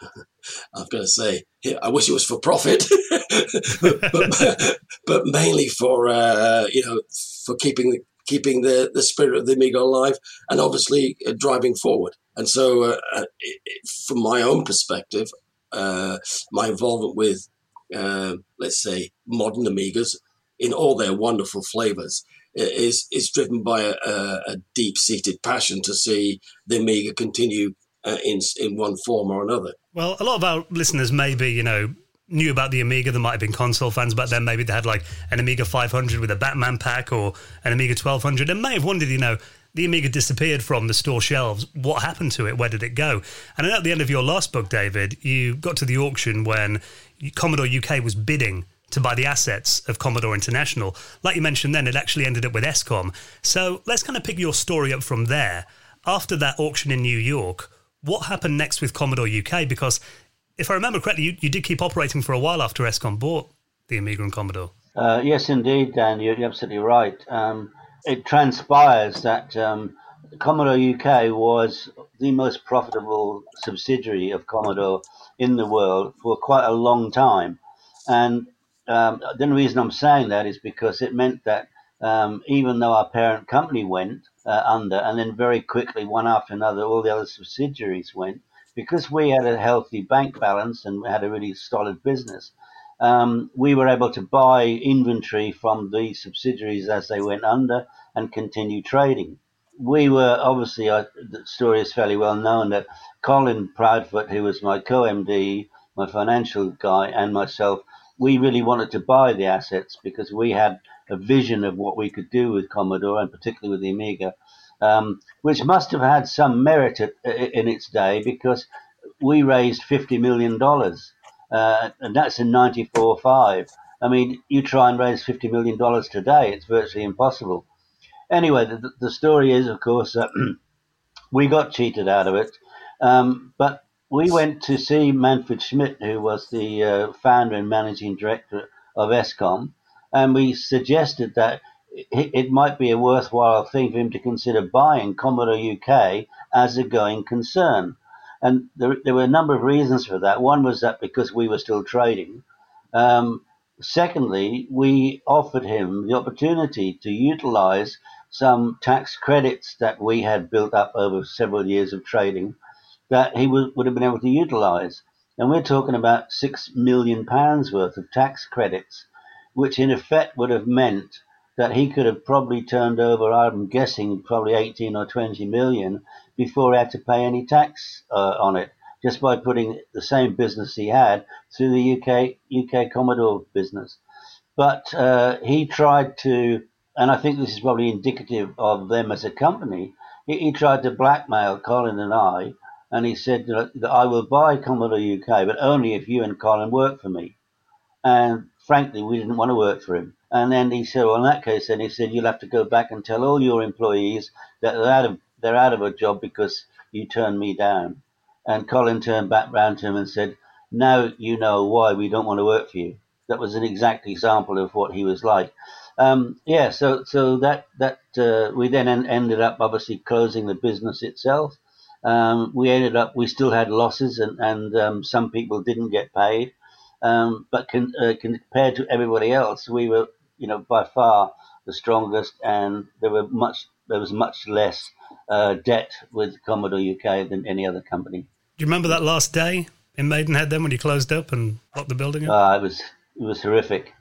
I'm going to say, I wish it was for profit, but, but, but mainly for, uh, you know, for keeping, keeping the, the spirit of the Amiga alive and obviously uh, driving forward. And so, uh, it, it, from my own perspective, uh, my involvement with, uh, let's say, modern Amigas in all their wonderful flavors is is driven by a, a deep-seated passion to see the Amiga continue uh, in in one form or another. Well, a lot of our listeners maybe, you know, knew about the Amiga. There might have been console fans back then. Maybe they had like an Amiga five hundred with a Batman pack or an Amiga twelve hundred and may have wondered, you know, the Amiga disappeared from the store shelves. What happened to it? Where did it go? And at the end of your last book, David, you got to the auction when Commodore U K was bidding to buy the assets of Commodore International. Like you mentioned then, it actually ended up with Eskom. So let's kind of pick your story up from there. After that auction in New York, what happened next with Commodore U K? Because if I remember correctly, you, you did keep operating for a while after Eskom bought the Amiga and Commodore. Uh, yes, indeed, Dan, you're, you're absolutely right. Um, it transpires that um, Commodore U K was the most profitable subsidiary of Commodore in the world for quite a long time. And um, the only reason I'm saying that is because it meant that um, even though our parent company went uh, under, and then very quickly, one after another, all the other subsidiaries went, because we had a healthy bank balance and we had a really solid business, um, we were able to buy inventory from the subsidiaries as they went under and continue trading. We were obviously, uh, the story is fairly well known that Colin Proudfoot, who was my co-M D, my financial guy, and myself, we really wanted to buy the assets because we had a vision of what we could do with Commodore and particularly with the Amiga, um, which must have had some merit at, in its day because we raised fifty million dollars, uh, and that's in ninety-four five. I mean, you try and raise fifty million dollars today, it's virtually impossible. Anyway, the, the story is, of course, that we got cheated out of it, um, but we went to see Manfred Schmidt, who was the uh, founder and managing director of Eskom, and we suggested that it, it might be a worthwhile thing for him to consider buying Commodore U K as a going concern. And there, there were a number of reasons for that. One was that because we were still trading. Um, secondly, we offered him the opportunity to utilize some tax credits that we had built up over several years of trading that he would, would have been able to utilize. And we're talking about six million pounds worth of tax credits, which in effect would have meant that he could have probably turned over, I'm guessing, probably eighteen or twenty million before he had to pay any tax uh, on it, just by putting the same business he had through the U K U K Commodore business. But uh, he tried to, and I think this is probably indicative of them as a company, he, he tried to blackmail Colin and I, and he said that I will buy Commodore U K, but only if you and Colin work for me. And frankly, we didn't want to work for him. And then he said, well, in that case, then he said, you'll have to go back and tell all your employees that they're out of, they're out of a job because you turned me down. And Colin turned back round to him and said, now you know why we don't want to work for you. That was an exact example of what he was like. Um, yeah, so so that, that uh, we then en- ended up obviously closing the business itself. Um, we ended up, we still had losses and, and um, some people didn't get paid. Um, but con- uh, compared to everybody else, we were, you know, by far the strongest, and there were much, there was much less uh, debt with Commodore U K than any other company. Do you remember that last day in Maidenhead then when you closed up and locked the building up? Uh, it was, it was horrific.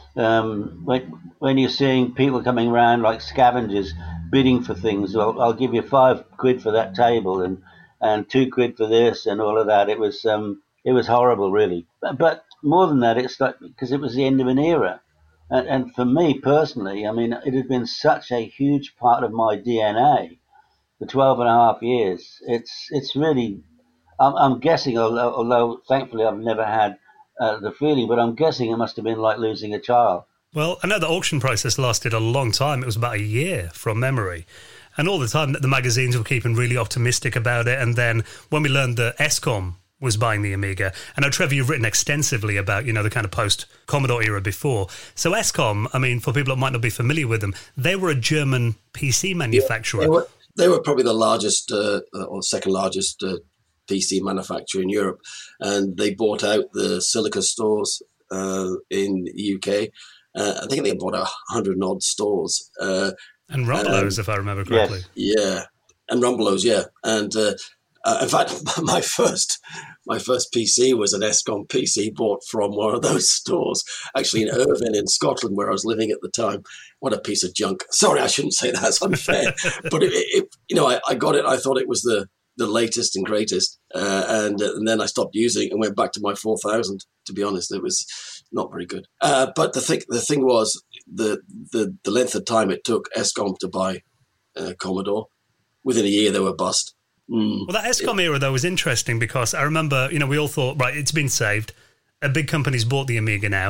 Um, when, when you're seeing people coming around like scavengers bidding for things, well, I'll give you five quid for that table and, and two quid for this and all of that. It was, um, it was horrible, really. But, but more than that, it's like, because it was the end of an era. And, and for me personally, I mean, it had been such a huge part of my D N A for twelve and a half years. It's, it's really, I'm, I'm guessing, although, although thankfully I've never had uh, the feeling, but I'm guessing it must have been like losing a child. Well, I know the auction process lasted a long time. It was about a year from memory. And all the time the magazines were keeping really optimistic about it. And then when we learned that Eskom was buying the Amiga. I know, Trevor, you've written extensively about, you know, the kind of post-Commodore era before. So Eskom, I mean, for people that might not be familiar with them, they were a German P C manufacturer. Yeah, they, were, they were probably the largest uh, or second largest uh, P C manufacturer in Europe. And they bought out the Silica stores uh, in the U K. Uh, I think they bought a hundred and odd stores. Uh, and Rumbelows, um, if I remember correctly. Yes. Yeah, and Rumbelows, yeah. And uh, uh, in fact, my first my first P C was an Eskom P C bought from one of those stores, actually in Irvine in Scotland, where I was living at the time. What a piece of junk. Sorry, I shouldn't say that. It's unfair. But, it, it, you know, I, I got it. I thought it was the, the latest and greatest. Uh, and, uh, and then I stopped using it and went back to my four thousand. To be honest, it was not very good. Uh, but the thing, the thing was the, the, the length of time it took Eskom to buy uh, Commodore. Within a year, they were bust. Mm. Well, that Eskom era, though, was interesting because I remember, you know, we all thought, right, it's been saved. A big company's bought the Amiga now.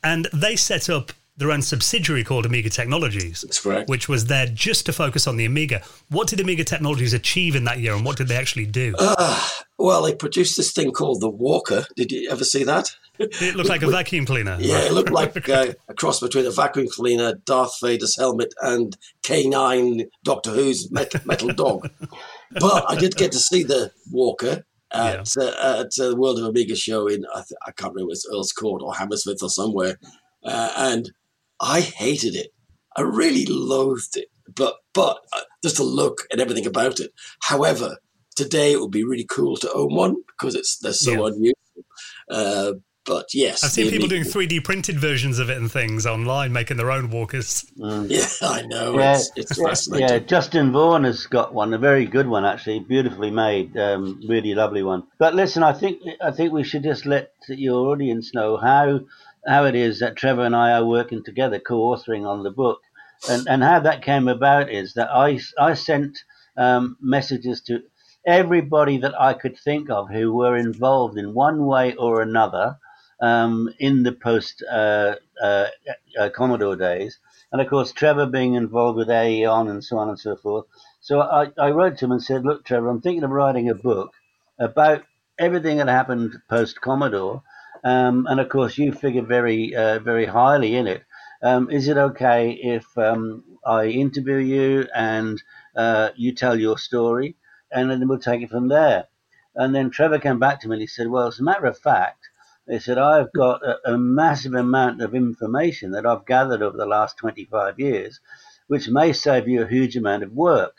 And they set up their own subsidiary called Amiga Technologies. That's correct. Which was there just to focus on the Amiga. What did Amiga Technologies achieve in that year, and what did they actually do? Uh, well, they produced this thing called the Walker. Did you ever see that? It looked like a vacuum cleaner. Yeah, it looked like uh, a cross between a vacuum cleaner, Darth Vader's helmet, and K nine, Doctor Who's metal, metal dog. But I did get to see the Walker at, yeah. uh, at uh, the World of Amiga show in, I, th- I can't remember, it was Earl's Court or Hammersmith or somewhere. Uh, and I hated it. I really loathed it. But but uh, just the look and everything about it. However, today it would be really cool to own one because it's they're so yeah. unusual. Uh, But yes, I've seen people doing three D printed versions of it and things online, making their own walkers. Mm. Yeah, I know. Yeah, it's, it's fascinating. Yeah, Justin Vaughan has got one, a very good one actually, beautifully made, um, really lovely one. But listen, I think I think we should just let your audience know how how it is that Trevor and I are working together, co-authoring on the book, and and how that came about is that I I sent um, messages to everybody that I could think of who were involved in one way or another. Um, in the post uh, uh, uh, Commodore days, and of course Trevor being involved with A E O N and so on and so forth. So I, I wrote to him and said, "Look, Trevor, I'm thinking of writing a book about everything that happened post Commodore, um, and of course you figure very uh, very highly in it. Um, is it okay if um, I interview you and uh, you tell your story, and then we'll take it from there?" And then Trevor came back to me and he said, "Well, as a matter of fact," they said, "I've got a, a massive amount of information that I've gathered over the last twenty-five years, which may save you a huge amount of work."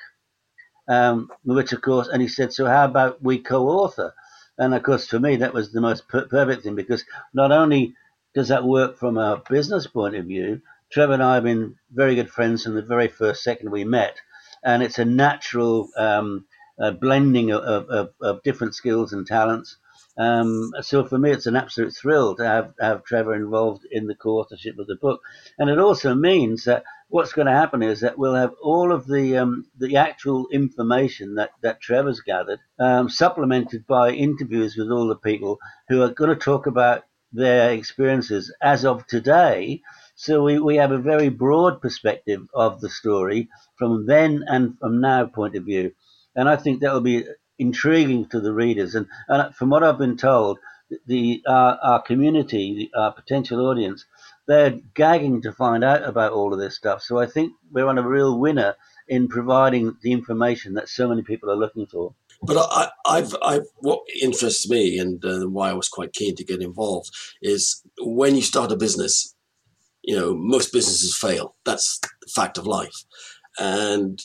Um, which, of course, and he said, "So how about we co-author?" And, of course, for me, that was the most per- perfect thing because not only does that work from a business point of view, Trevor and I have been very good friends from the very first second we met. And it's a natural um, uh, blending of, of, of different skills and talents. Um, so for me, it's an absolute thrill to have, have Trevor involved in the co-authorship of the book. And it also means that what's going to happen is that we'll have all of the um, the actual information that, that Trevor's gathered, um, supplemented by interviews with all the people who are going to talk about their experiences as of today. So we, we have a very broad perspective of the story from then and from now point of view. And I think that will be intriguing to the readers, and, and from what I've been told, the uh, our community, our potential audience, they're gagging to find out about all of this stuff. So I think we're on a real winner in providing the information that so many people are looking for. But I, I've, I've, what interests me and uh, why I was quite keen to get involved is when you start a business, you know, most businesses fail. That's the fact of life, and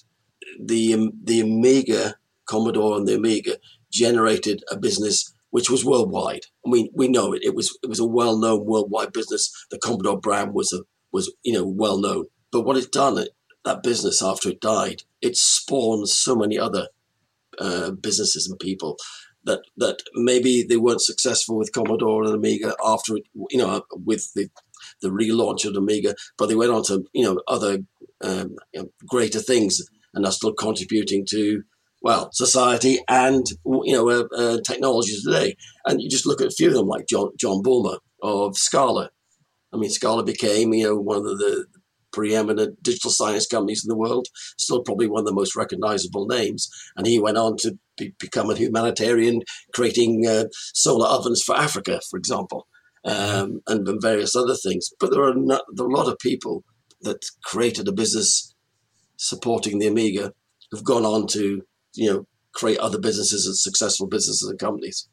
the the Amiga. Commodore and the Amiga generated a business which was worldwide. I mean, we know it. It was it was a well-known worldwide business. The Commodore brand was a was you know well known. But what it's done, it, that business after it died, it spawned so many other uh, businesses and people that that maybe they weren't successful with Commodore and Amiga after it, you know, with the the relaunch of the Amiga, but they went on to you know other um, you know, greater things and are still contributing to. Well, society and, you know, uh, uh, technology today. And you just look at a few of them like John John Bulmer of Scala. I mean, Scala became, you know, one of the, the preeminent digital science companies in the world, still probably one of the most recognizable names. And he went on to be, become a humanitarian, creating uh, solar ovens for Africa, for example, um, and, and various other things. But there are, not, there are a lot of people that created a business supporting the Amiga who've gone on to you know, create other businesses and successful businesses and companies,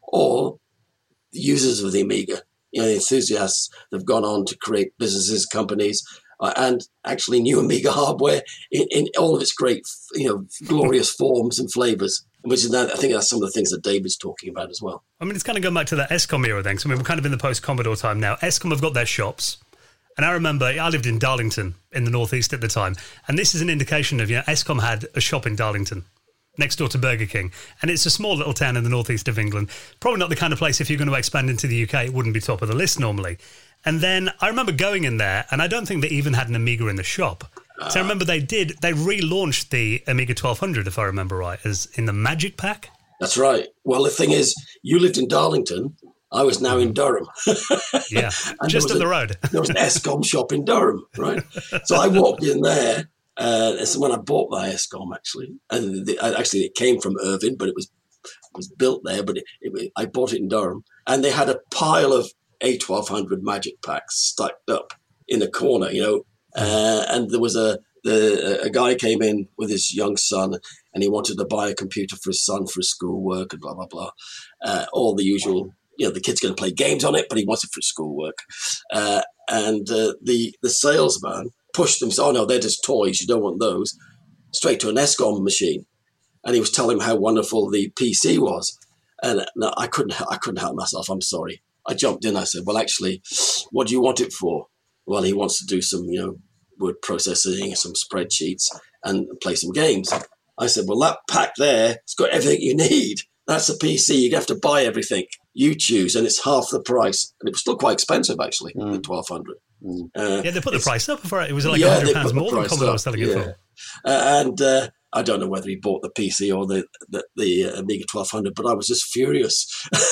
or the users of the Amiga, you know, the enthusiasts that have gone on to create businesses, companies, uh, and actually new Amiga hardware in, in all of its great, you know, glorious forms and flavors. Which is that, I think that's some of the things that David's talking about as well. I mean, it's kind of going back to that ESCOM era then. So I mean, we're kind of in the post-Commodore time now. ESCOM have got their shops. And I remember I lived in Darlington in the northeast at the time. And this is an indication of, you know, ESCOM had a shop in Darlington, next door to Burger King. And it's a small little town in the northeast of England. Probably not the kind of place, if you're going to expand into the U K, it wouldn't be top of the list normally. And then I remember going in there, and I don't think they even had an Amiga in the shop. Uh, so I remember they did, they relaunched the Amiga twelve hundred, if I remember right, as in the Magic Pack. That's right. Well, the thing is, you lived in Darlington. I was now in Durham. Yeah, just up a, the road. There was an ESCOM shop in Durham, right? So I walked in there. Uh, it's when I bought my ESCOM, actually. And the, actually, it came from Irvine, but it was it was built there. But it, it, I bought it in Durham. And they had a pile of A twelve hundred Magic Packs stacked up in a corner, you know. Uh, and there was a the, a guy came in with his young son, and he wanted to buy a computer for his son for his schoolwork and blah, blah, blah. Uh, all the usual, you know, the kid's going to play games on it, but he wants it for his schoolwork. Uh, and uh, the, the salesman pushed them, oh, no, they're just toys. You don't want those. Straight to an ESCOM machine. And he was telling him how wonderful the P C was. And no, I couldn't I couldn't help myself. I'm sorry. I jumped in. I said, well, actually, what do you want it for? Well, he wants to do some, you know, word processing, some spreadsheets, and play some games. I said, well, that pack there, it's got everything you need. That's a P C. You have to buy everything. You choose, and it's half the price. And it was still quite expensive, actually, mm. the twelve hundred. Mm. Uh, yeah, they put the price up for it. It was like yeah, one hundred pounds more than Commodore was selling yeah. it for. Uh, and uh, I don't know whether he bought the P C or the the, the uh, Amiga twelve hundred, but I was just furious.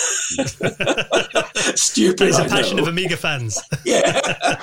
Stupid. There's a I passion know. of Amiga fans. Yeah.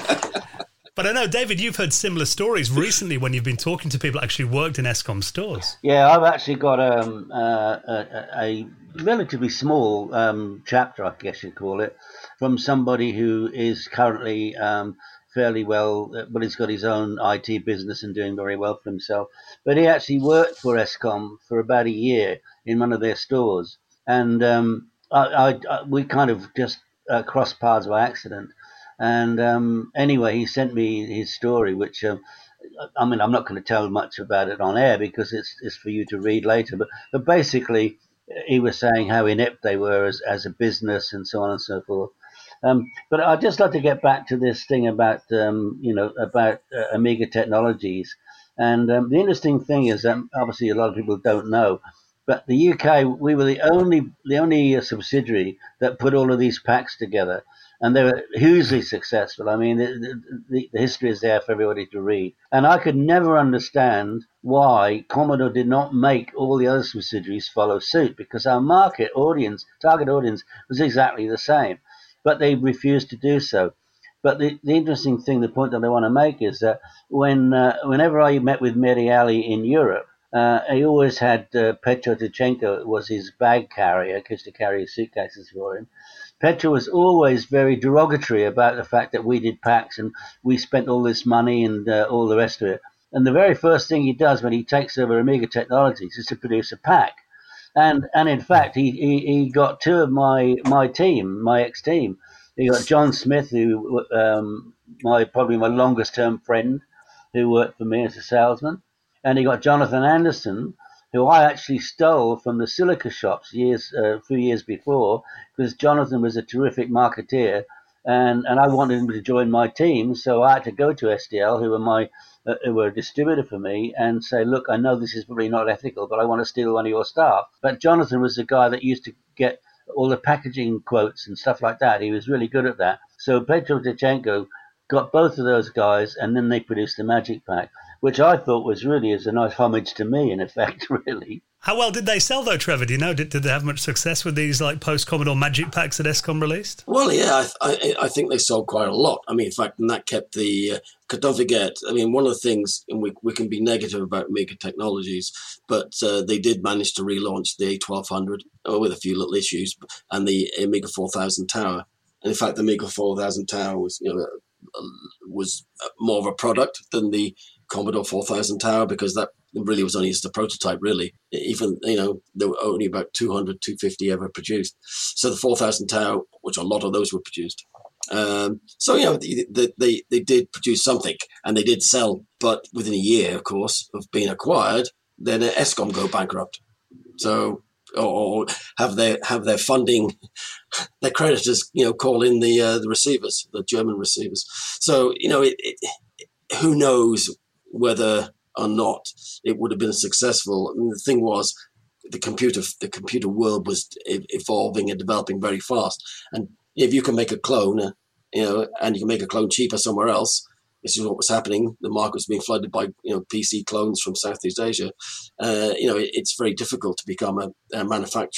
But I know, David, you've heard similar stories recently when you've been talking to people that actually worked in ESCOM stores. Yeah, I've actually got um, uh, a, a relatively small um, chapter, I guess you'd call it, from somebody who is currently um, fairly well, well, he's got his own I T business and doing very well for himself. But he actually worked for ESCOM for about a year in one of their stores. And um, I, I, I, we kind of just uh, crossed paths by accident. And um, anyway, he sent me his story, which, um, I mean, I'm not going to tell much about it on air because it's it's for you to read later. But, but basically, he was saying how inept they were as, as a business and so on and so forth. Um, but I'd just like to get back to this thing about, um, you know, about uh, Amiga Technologies. And um, the interesting thing is that obviously a lot of people don't know, but the U K, we were the only the only uh, subsidiary that put all of these packs together. And they were hugely successful. I mean, the, the, the history is there for everybody to read. And I could never understand why Commodore did not make all the other subsidiaries follow suit, because our market audience, target audience, was exactly the same. But they refused to do so. But the, the interesting thing, the point that I want to make is that when uh, whenever I met with Mary Ali in Europe, uh, he always had uh, Petro Tichenko was his bag carrier, because to carry his suitcases for him. Petro was always very derogatory about the fact that we did packs and we spent all this money and uh, all the rest of it. And the very first thing he does when he takes over Amiga Technologies is to produce a pack. And and in fact, he, he, he got two of my, my team, my ex-team. He got John Smith, who um, my probably my longest-term friend, who worked for me as a salesman. And he got Jonathan Anderson, who I actually stole from the Silica shops years, uh, a few years before, because Jonathan was a terrific marketeer, and, and I wanted him to join my team, so I had to go to S D L, who were my uh, who were a distributor for me, and say, look, I know this is probably not ethical, but I want to steal one of your staff. But Jonathan was the guy that used to get all the packaging quotes and stuff like that. He was really good at that. So Petro Tichenko got both of those guys, and then they produced the Magic Pack, which I thought was really as a nice homage to me, in effect, really. How well did they sell, though, Trevor? Do you know? Did, did they have much success with these like post-Commodore Magic Packs that ESCOM released? Well, yeah, I, I, I think they sold quite a lot. I mean, in fact, and that kept the... Uh, don't forget, I mean, one of the things, and we, we can be negative about Amiga Technologies, but uh, they did manage to relaunch the A twelve hundred uh, with a few little issues, and the Amiga four thousand Tower. And in fact, the Amiga four thousand Tower was, you know, uh, was more of a product than the Commodore four thousand Tower, because that really was only just a prototype, really. Even, you know, there were only about two hundred, two hundred fifty ever produced. So the four thousand Tower, which a lot of those were produced. Um, so, you know, they, they, they did produce something, and they did sell. But within a year, of course, of being acquired, then ESCOM go bankrupt. So, or have their have their funding, their creditors, you know, call in the uh, the receivers, the German receivers. So, you know, it, it, who knows whether or not it would have been successful. I mean, the thing was, the computer the computer world was evolving and developing very fast. And if you can make a clone, you know, and you can make a clone cheaper somewhere else, this is what was happening. The market was being flooded by, you know, P C clones from Southeast Asia. Uh, you know, it, it's very difficult to become a, a manufacturer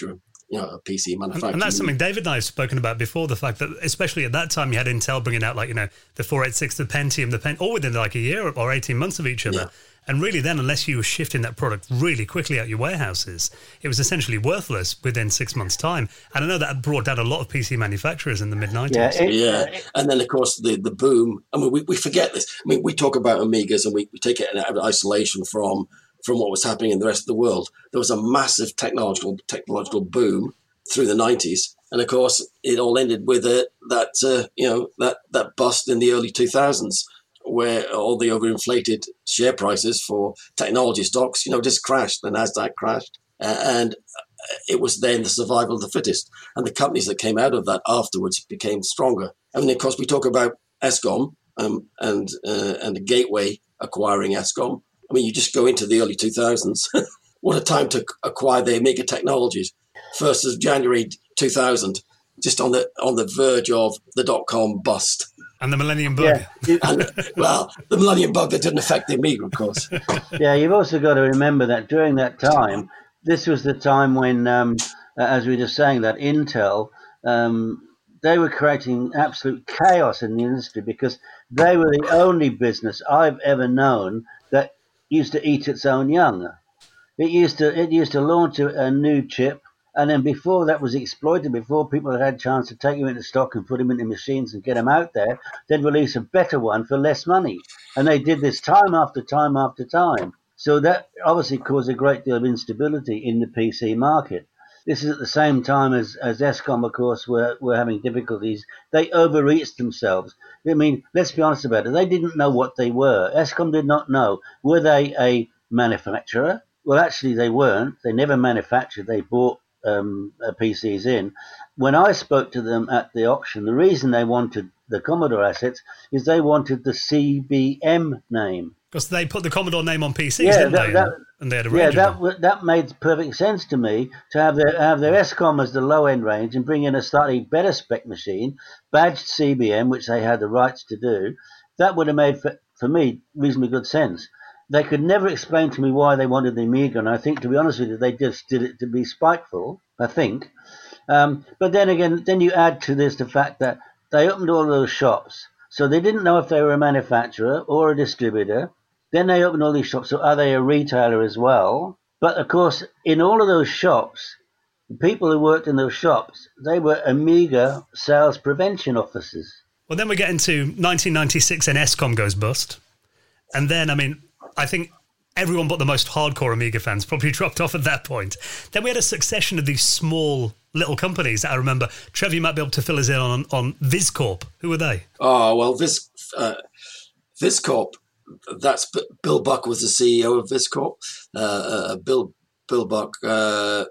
you know, a P C manufacturer. And that's something David and I have spoken about before, the fact that, especially at that time, you had Intel bringing out, like, you know, the four eighty-six, the Pentium, the Pen, all within like a year or eighteen months of each other. Yeah. And really then, unless you were shifting that product really quickly out your warehouses, it was essentially worthless within six months' time. And I know that brought down a lot of P C manufacturers in the mid nineties. Yeah, it, yeah. And then, of course, the, the boom. I mean, we, we forget this. I mean, we talk about Amigas and we, we take it in isolation from from what was happening in the rest of the world. There was a massive technological technological boom through the nineties. And, of course, it all ended with uh, that, uh, you know, that, that bust in the early two thousands, where all the overinflated share prices for technology stocks, you know, just crashed. The NASDAQ crashed. Uh, and it was then the survival of the fittest. And the companies that came out of that afterwards became stronger. I mean, of course, we talk about Eskom um, and uh, and the Gateway acquiring Eskom. I mean, you just go into the early two thousands. What a time to acquire the Amiga Technologies. First of January two thousand, just on the on the verge of the dot-com bust. And the Millennium Bug. Yeah. and, well, the Millennium Bug that didn't affect the Amiga, of course. Yeah, you've also got to remember that during that time, this was the time when, um, as we were just saying, that Intel, um, they were creating absolute chaos in the industry because they were the only business I've ever known that used to eat its own young. It used to it used to launch a, a new chip. And then before that was exploited, before people had had a chance to take them into stock and put them into machines and get them out there, they'd release a better one for less money. And they did this time after time after time. So that obviously caused a great deal of instability in the P C market. This is at the same time as, as Eskom, of course, were, were having difficulties. They overreached themselves. I mean, let's be honest about it. They didn't know what they were. Eskom did not know. Were they a manufacturer? Well, actually, they weren't. They never manufactured. They bought Um, uh, P Cs in. When I spoke to them at the auction, the reason they wanted the Commodore assets is they wanted the C B M name. Because they put the Commodore name on P Cs, yeah, didn't that, they? That, and they had a yeah, range that, of them. that made perfect sense to me to have their have their Eskom as the low-end range and bring in a slightly better spec machine, badged C B M, which they had the rights to do. That would have made, for, for me, reasonably good sense. They could never explain to me why they wanted the Amiga, and I think, to be honest with you, they just did it to be spiteful, I think. Um, but then again, then you add to this the fact that they opened all those shops, so they didn't know if they were a manufacturer or a distributor. Then they opened all these shops, so are they a retailer as well? But, of course, in all of those shops, the people who worked in those shops, they were Amiga sales prevention officers. Well, then we get into nineteen ninety-six and Eskom goes bust. And then, I mean, I think everyone but the most hardcore Amiga fans probably dropped off at that point. Then we had a succession of these small little companies that I remember. Trevor, you might be able to fill us in on, on Viscorp. Who were they? Oh, well, Vis, uh, Viscorp, that's Bill Buck was the C E O of Viscorp. Uh, uh, Bill Bill Buck, uh,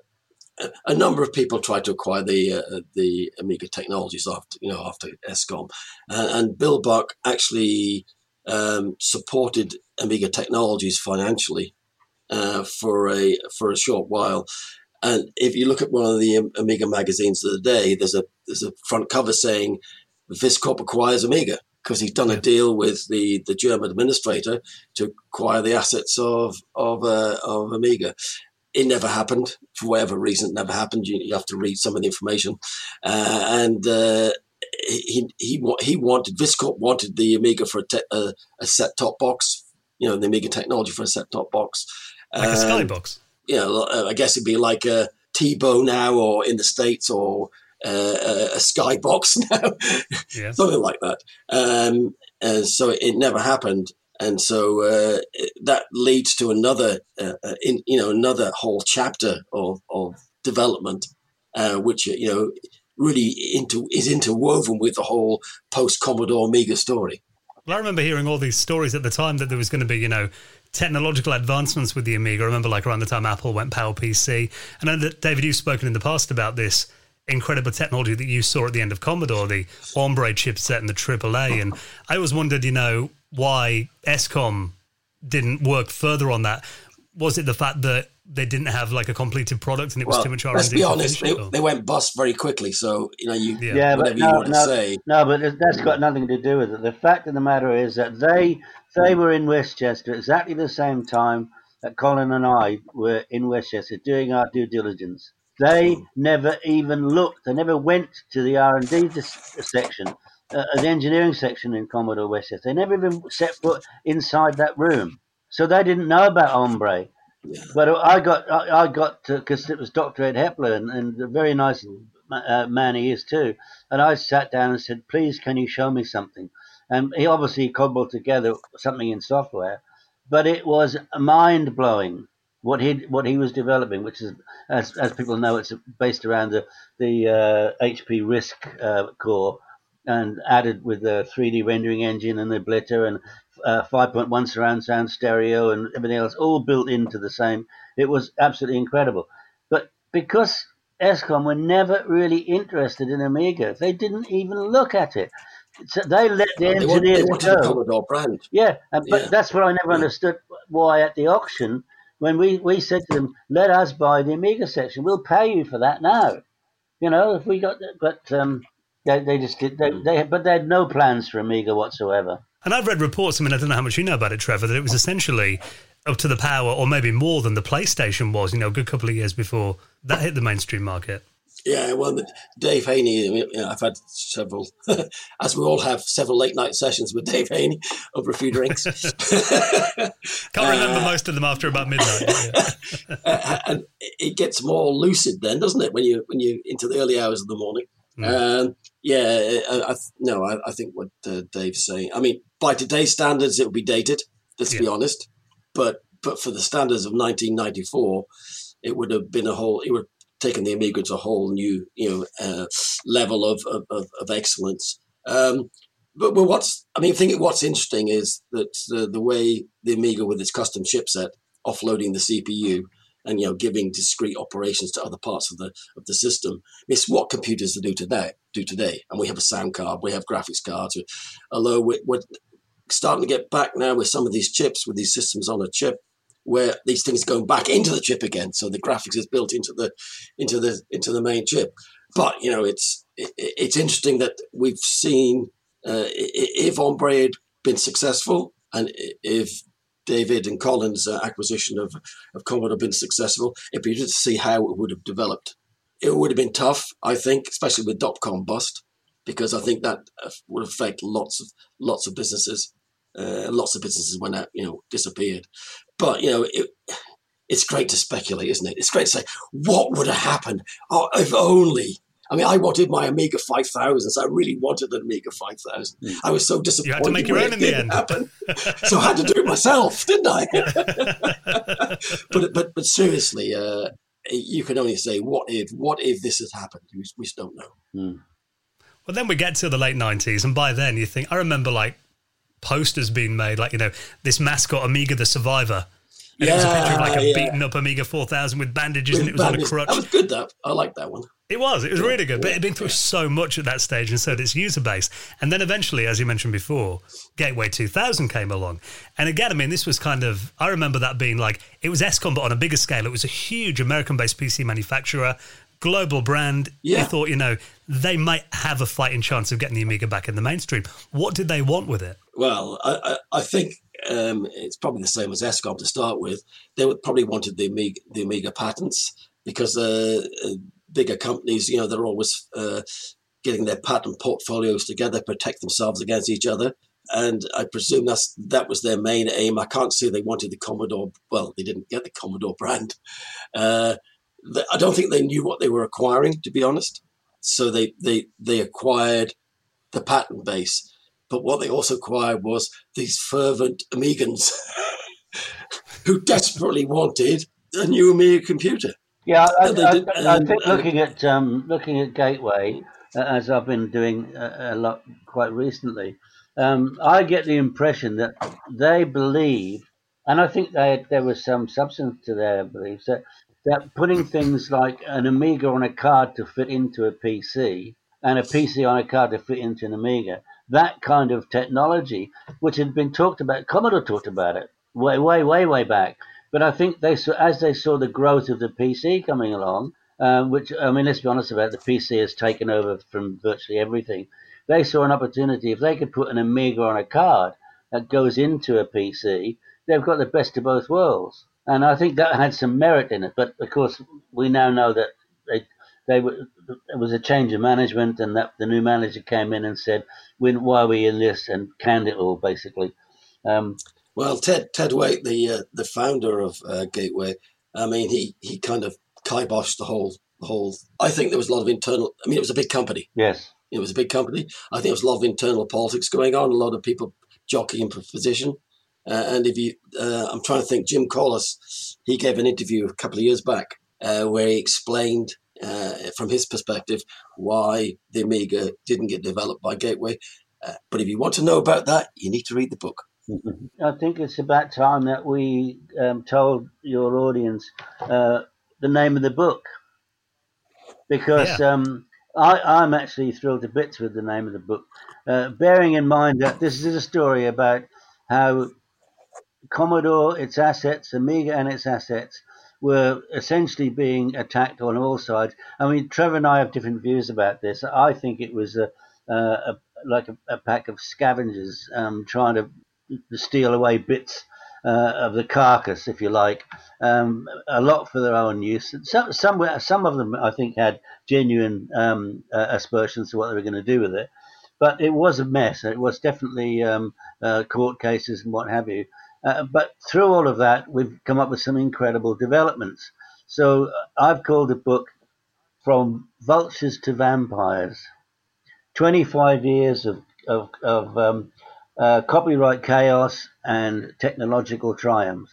a number of people tried to acquire the uh, the Amiga Technologies after, you know, after Eskom. Uh, and Bill Buck actually um, supported Amiga Technologies financially uh, for a for a short while. And if you look at one of the Amiga magazines of the day, there's a there's a front cover saying Viscorp acquires Amiga, because he'd done a deal with the, the German administrator to acquire the assets of of uh, of Amiga. It never happened for whatever reason. It never happened. You, you have to read some of the information, uh, and uh, he he he wanted Viscorp wanted the Amiga for a, te- a, a set top box. You know, the Amiga technology for a set top box, like um, a Skybox. You know, I guess it'd be like a T-Bow now, or in the States, or uh, a, a Skybox now, yeah. Something like that. Um, and so it never happened, and so uh, it, that leads to another, uh, in, you know, another whole chapter of of development, uh, which you know really into is interwoven with the whole post-Commodore Amiga story. Well, I remember hearing all these stories at the time that there was going to be, you know, technological advancements with the Amiga. I remember, like, around the time Apple went PowerPC. And I know that, David, you've spoken in the past about this incredible technology that you saw at the end of Commodore, the Ombre chipset and the triple A. And I always wondered, you know, why Eskom didn't work further on that. Was it the fact that they didn't have, like, a completed product and it was well, too much R and D? Let's be honest, they, they went bust very quickly. So, you know, you yeah, yeah whatever but no, you want no, to say. No, but that's got nothing to do with it. The fact of the matter is that they they were in Westchester at exactly the same time that Colin and I were in Westchester doing our due diligence. They never even looked. They never went to the R and D dis- section, uh, the engineering section in Commodore Wessex. They never even set foot inside that room. So they didn't know about Ombre. Yeah. But I got, I, I got, because it was Doctor Ed Hepler, and, and a very nice uh, man he is too. And I sat down and said, please, can you show me something? And he obviously cobbled together something in software, but it was mind blowing what he what he was developing, which is, as as people know, it's based around the the uh, H P RISC uh, core, and added with the three D rendering engine and the blitter and uh, five point one surround sound stereo and everything else, all built into the same. It was absolutely incredible. But because ESCOM were never really interested in Amiga, they didn't even look at it. So they let the They want- engineers they wanted go. the Commodore brand. Yeah, and, but Yeah. that's what I never Yeah. understood, why at the auction, when we, we said to them, let us buy the Amiga section, we'll pay you for that now. You know, if we got, but um, they, they just did, they, they, but they had no plans for Amiga whatsoever. And I've read reports, I mean, I don't know how much you know about it, Trevor, that it was essentially up to the power, or maybe more than the PlayStation was, you know, a good couple of years before that hit the mainstream market. Yeah, well, Dave Haney, I mean, you know, I've had several, as we all have, several late night sessions with Dave Haney over a few drinks. Can't remember uh, most of them after about midnight. Yeah. uh, and it gets more lucid then, doesn't it, when you when you into the early hours of the morning? Mm. Um, yeah, I, I, no, I, I think what uh, Dave's saying. I mean, by today's standards, it would be dated. Let's yeah. be honest. But but for the standards of nineteen ninety-four, it would have been a whole. It would. Taken the Amiga to a whole new, you know, uh, level of, of, of excellence. Um, but, but what's, I mean, I think what's interesting is that uh, the way the Amiga with its custom chipset, offloading the C P U and, you know, giving discrete operations to other parts of the of the system, it's what computers do today. Do today, and we have a sound card, we have graphics cards. Although we're, we're starting to get back now with some of these chips, with these systems on a chip, where these things are going back into the chip again, so the graphics is built into the into the into the main chip. But you know, it's it, it's interesting that we've seen uh, if Ombre had been successful, and if David and Colin's uh, acquisition of of Commodore had been successful, it'd be interesting to see how it would have developed. It would have been tough, I think, especially with dot-com bust, because I think that would affect lots of lots of businesses. Uh, lots of businesses went out, you know, disappeared. But, you know, it, it's great to speculate, isn't it? It's great to say, what would have happened? Oh, if only. I mean, I wanted my Amiga five thousand, so I really wanted an Amiga five thousand. Mm. I was so disappointed. You had to make your own in the end. Happen. So I had to do it myself, didn't I? but, but but seriously, uh, you can only say, what if What if this has happened? We, we just don't know. Mm. Well, then we get to the late nineties, and by then you think, I remember, like, posters being made, like, you know, this mascot Amiga the Survivor, and yeah, it was a picture of like a yeah. beaten up Amiga four thousand with bandages, with and it was bandages. on a crutch. That was good, that. I like that one. It was, it was yeah. really good, but yeah. it had been through yeah. so much at that stage, and so did its user base. And then eventually, as you mentioned before, Gateway two thousand came along. And again, I mean, this was kind of, I remember that being like, it was ESCOM, but on a bigger scale. It was a huge American-based P C manufacturer, global brand. Yeah. You thought, you know, they might have a fighting chance of getting the Amiga back in the mainstream. What did they want with it? Well, I, I, I think um, it's probably the same as ESCOM to start with. They would probably wanted the Amiga, the Amiga patents, because uh, uh, bigger companies, you know, they're always uh, getting their patent portfolios together, protect themselves against each other. And I presume that's that was their main aim. I can't say they wanted the Commodore. Well, they didn't get the Commodore brand. Uh, I don't think they knew what they were acquiring, to be honest. So they, they, they acquired the patent base. But what they also acquired was these fervent Amigans who desperately wanted a new Amiga computer. Yeah, I, I, did, I, I um, think looking at um, looking at Gateway, uh, as I've been doing a, a lot quite recently, um, I get the impression that they believe, and I think they, there was some substance to their beliefs, that, that putting things like an Amiga on a card to fit into a P C and a P C on a card to fit into an Amiga, that kind of technology, which had been talked about, Commodore talked about it way, way, way, way back. But I think they saw, as they saw the growth of the P C coming along, um, which, I mean, let's be honest about it, the P C has taken over from virtually everything. They saw an opportunity. If they could put an Amiga on a card that goes into a P C, they've got the best of both worlds. And I think that had some merit in it. But, of course, we now know that they they were there was a change of management, and that the new manager came in and said, "When why are we in this?" and canned it all basically. Um, well, Ted Ted Waite, the uh, the founder of uh, Gateway, I mean, he he kind of kiboshed the whole the whole. I think there was a lot of internal. I mean, it was a big company. Yes, it was a big company. I think there was a lot of internal politics going on. A lot of people jockeying for position. Uh, and if you, uh, I'm trying to think, Jim Collis, he gave an interview a couple of years back uh, where he explained uh, from his perspective why the Amiga didn't get developed by Gateway. Uh, but if you want to know about that, you need to read the book. I think it's about time that we um, told your audience uh, the name of the book, because yeah. um, I, I'm actually thrilled to bits with the name of the book, uh, bearing in mind that this is a story about how Commodore, its assets, Amiga and its assets were essentially being attacked on all sides. I mean, Trevor and I have different views about this. I think it was a, a, a like a, a pack of scavengers um, trying to steal away bits uh, of the carcass, if you like, um, a lot for their own use. Some, some, some of them, I think, had genuine um, uh, aspersions to what they were going to do with it. But it was a mess. It was definitely um, uh, court cases and what have you. Uh, but through all of that, we've come up with some incredible developments. So I've called the book From Vultures to Vampires, twenty-five years of, of, of um, uh, copyright chaos and technological triumph.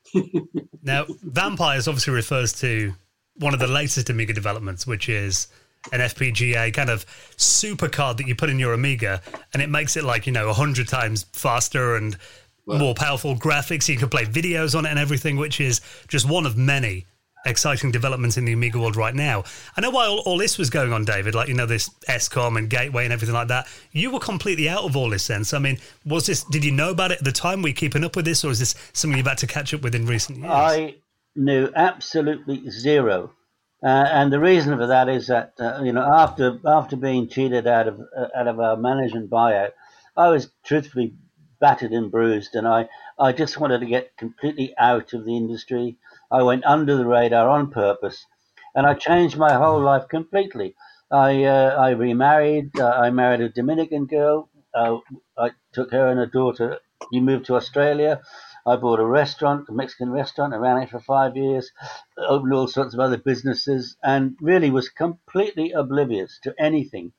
Now, Vampires obviously refers to one of the latest Amiga developments, which is an F P G A kind of super card that you put in your Amiga, and it makes it like, you know, a hundred times faster and wow. more powerful graphics. You can play videos on it and everything, which is just one of many exciting developments in the Amiga world right now. I know while all, all this was going on, David, like, you know, this ESCOM and Gateway and everything like that, you were completely out of all this sense. I mean, was this, did you know about it at the time? Were you keeping up with this, or is this something you've had to catch up with in recent years? I knew absolutely zero. Uh, and the reason for that is that, uh, you know, after after being cheated out of uh, out of our management buyout, I was truthfully battered and bruised, and I, I just wanted to get completely out of the industry. I went under the radar on purpose, and I changed my whole life completely. I uh, I remarried. Uh, I married a Dominican girl. Uh, I took her and her daughter. We moved to Australia. I bought a restaurant, a Mexican restaurant. I ran it for five years, opened all sorts of other businesses, and really was completely oblivious to anything.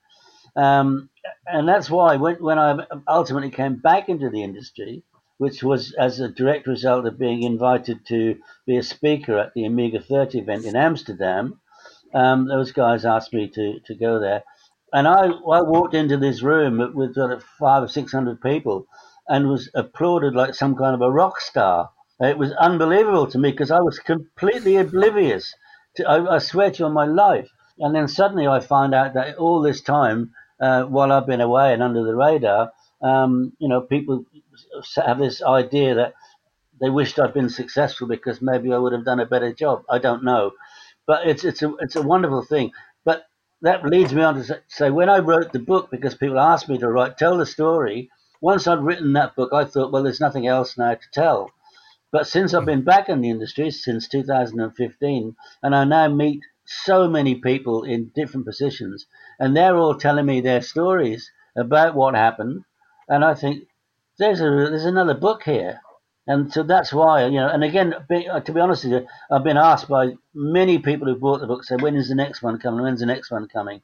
Um, and that's why when, when I ultimately came back into the industry, which was as a direct result of being invited to be a speaker at the Amiga thirty event in Amsterdam, um, those guys asked me to, to go there. And I, I walked into this room with sort of five or six hundred people, and was applauded like some kind of a rock star. It was unbelievable to me because I was completely oblivious. To, I, I swear to you on my life. And then suddenly I find out that all this time, uh, while I've been away and under the radar, um, you know, people have this idea that they wished I'd been successful because maybe I would have done a better job. I don't know. But it's it's a it's a wonderful thing. But that leads me on to say, when I wrote the book, because people asked me to write, tell the story, once I'd written that book, I thought, well, there's nothing else now to tell. But since I've been back in the industry since two thousand fifteen, and I now meet so many people in different positions, and they're all telling me their stories about what happened, and I think there's a there's another book here. And so that's why, you know, and again, be, to be honest with you, I've been asked by many people who bought the book, say, when is the next one coming? When's the next one coming?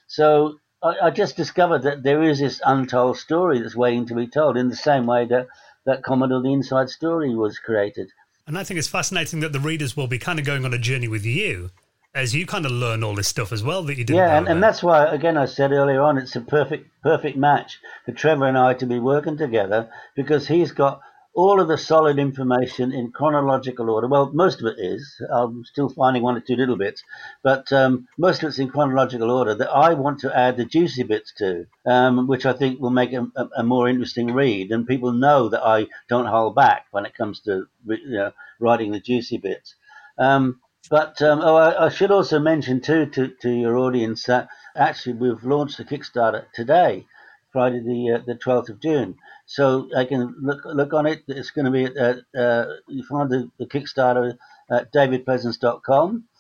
So I, I just discovered that there is this untold story that's waiting to be told, in the same way that, that Commodore The Inside Story was created. And I think it's fascinating that the readers will be kind of going on a journey with you as you kind of learn all this stuff as well that you didn't yeah, know and, and that's why, again, I said earlier on, it's a perfect perfect match for Trevor and I to be working together, because he's got all of the solid information in chronological order. Well, most of it is. I'm still finding one or two little bits, but um, most of it's in chronological order that I want to add the juicy bits to, um, which I think will make a, a, a more interesting read. And people know that I don't hold back when it comes to, you know, writing the juicy bits. Um, but um, oh, I, I should also mention too to, to your audience that actually we've launched a Kickstarter today, Friday the uh, the twelfth of June. So I can look look on it. It's going to be at, uh, you find the, the Kickstarter at david pleasance dot com,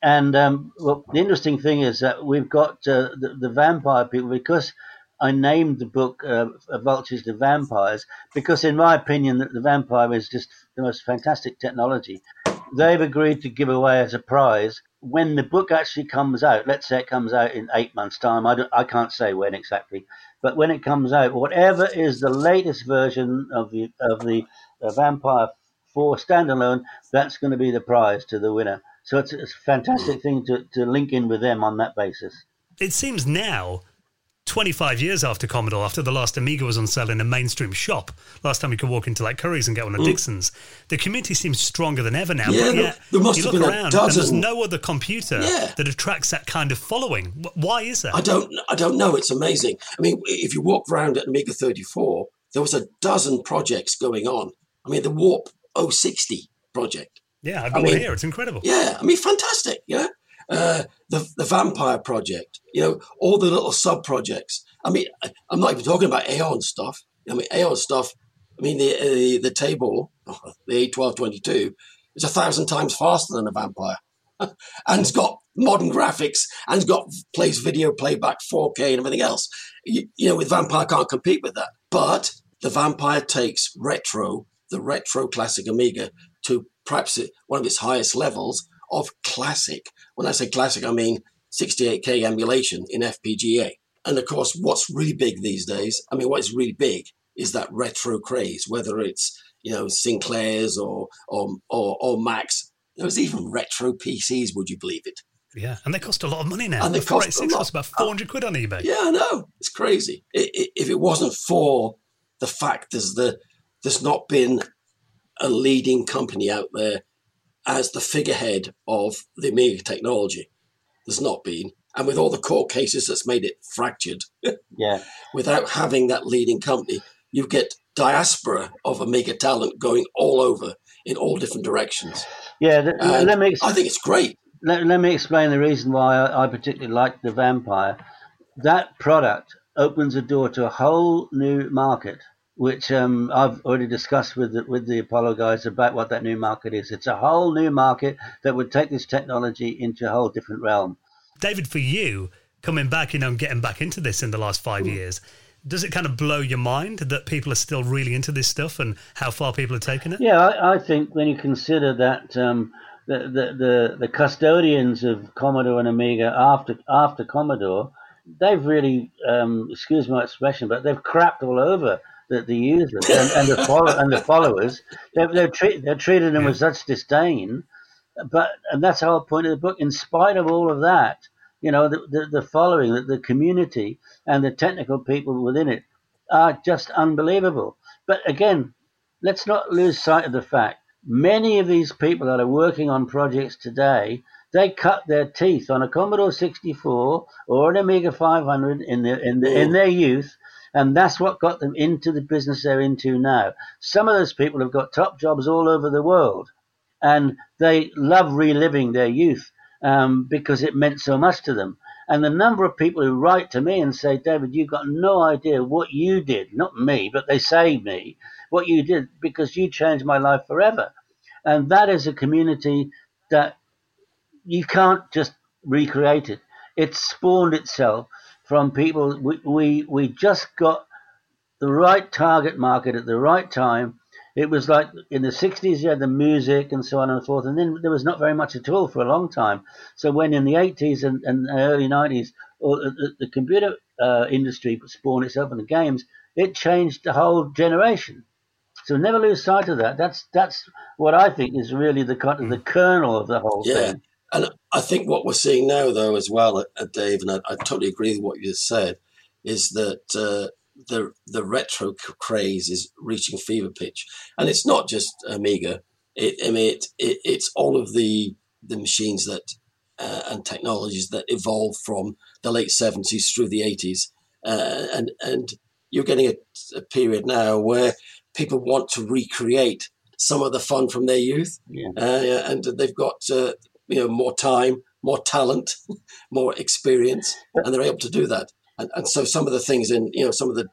And um, well, the interesting thing is that we've got uh, the, the vampire people, because I named the book uh, Vultures to Vampires, because in my opinion, the, the vampire is just the most fantastic technology. They've agreed to give away as a prize when the book actually comes out. Let's say it comes out in eight months' time. I, don't, I can't say when exactly, but when it comes out, whatever is the latest version of the of the uh, Vampire four standalone, that's going to be the prize to the winner. So it's, it's a fantastic thing to, to link in with them on that basis. It seems now, twenty-five years after Commodore, after the last Amiga was on sale in a mainstream shop, last time you could walk into like Curry's and get one at mm. Dixon's, the community seems stronger than ever now. Yeah, but yet, there must you have look been around a dozen. and there's no other computer yeah. that attracts that kind of following. Why is that? I don't, I don't know. It's amazing. I mean, if you walk around at Amiga thirty-four, there was a dozen projects going on. I mean, the Warp oh sixty project. Yeah, I've got I mean, one here. It's incredible. Yeah, I mean, fantastic. Yeah, uh, the the Vampire project. You know, all the little sub projects. I mean, I'm not even talking about Aeon stuff. I mean, Aeon stuff. I mean, the uh, the table, the A twelve twenty-two, is a thousand times faster than a Vampire, and it's got modern graphics, and it's got plays video playback, four K, and everything else. You, you know, with Vampire, can't compete with that. But the Vampire takes retro, the retro classic Amiga, to perhaps one of its highest levels of classic. When I say classic, I mean sixty-eight K emulation in F P G A. And of course, what's really big these days, I mean, what is really big is that retro craze, whether it's, you know, Sinclair's or or or, or Macs. There's even retro P Cs, would you believe it? Yeah, and they cost a lot of money now. And they the four cost eighty-six a lot. costs about four hundred quid on eBay. Yeah, I know. It's crazy. It, it, if it wasn't for the fact there's, the, there's not been a leading company out there as the figurehead of the Amiga technology. There's not been. And with all the court cases that's made it fractured, yeah, without having that leading company, you get diaspora of Amiga talent going all over in all different directions. Yeah, th- let me. Ex- I think it's great. Let, let me explain the reason why I, I particularly like the Vampire. That product opens a door to a whole new market, which um, I've already discussed with the, with the Apollo guys about what that new market is. It's a whole new market that would take this technology into a whole different realm. David, for you, coming back, you know, and getting back into this in the last five mm. years, does it kind of blow your mind that people are still really into this stuff and how far people are taking it? Yeah, I, I think when you consider that um, the, the, the, the custodians of Commodore and Amiga after after Commodore, they've really, um, excuse my expression, but they've crapped all over the, the users and, and the follow, and the followers. They've, they've, treat, they've treated them with such disdain. But and that's the whole point of the book. In spite of all of that, you know, the the, the following, the, the community, and the technical people within it are just unbelievable. But again, let's not lose sight of the fact many of these people that are working on projects today, they cut their teeth on a Commodore sixty-four or an Amiga five hundred in their in the, in their youth. And that's what got them into the business they're into now. Some of those people have got top jobs all over the world. And they love reliving their youth um, because it meant so much to them. And the number of people who write to me and say, David, you've got no idea what you did. Not me, but they say me, what you did because you changed my life forever. And that is a community that you can't just recreate it. It spawned itself from people. We, we, we just got the right target market at the right time. It was like in the sixties, you had the music and so on and so forth, and then there was not very much at all for a long time. So when in the eighties and, and early nineties, or the, the computer uh, industry spawned itself in the games, it changed the whole generation. So never lose sight of that. That's that's what I think is really the kind of the kernel of the whole yeah. thing. And I think what we're seeing now, though, as well, uh, Dave, and I, I totally agree with what you just said, is that uh, the the retro craze is reaching fever pitch, and it's not just Amiga. It, I mean, it, it, it's all of the the machines that uh, and technologies that evolved from the late seventies through the eighties, uh, and and you're getting a, a period now where people want to recreate some of the fun from their youth, yeah. uh, and they've got uh, you know more time, more talent, more experience, and they're able to do that. And, and so some of the things in, you know, some of the,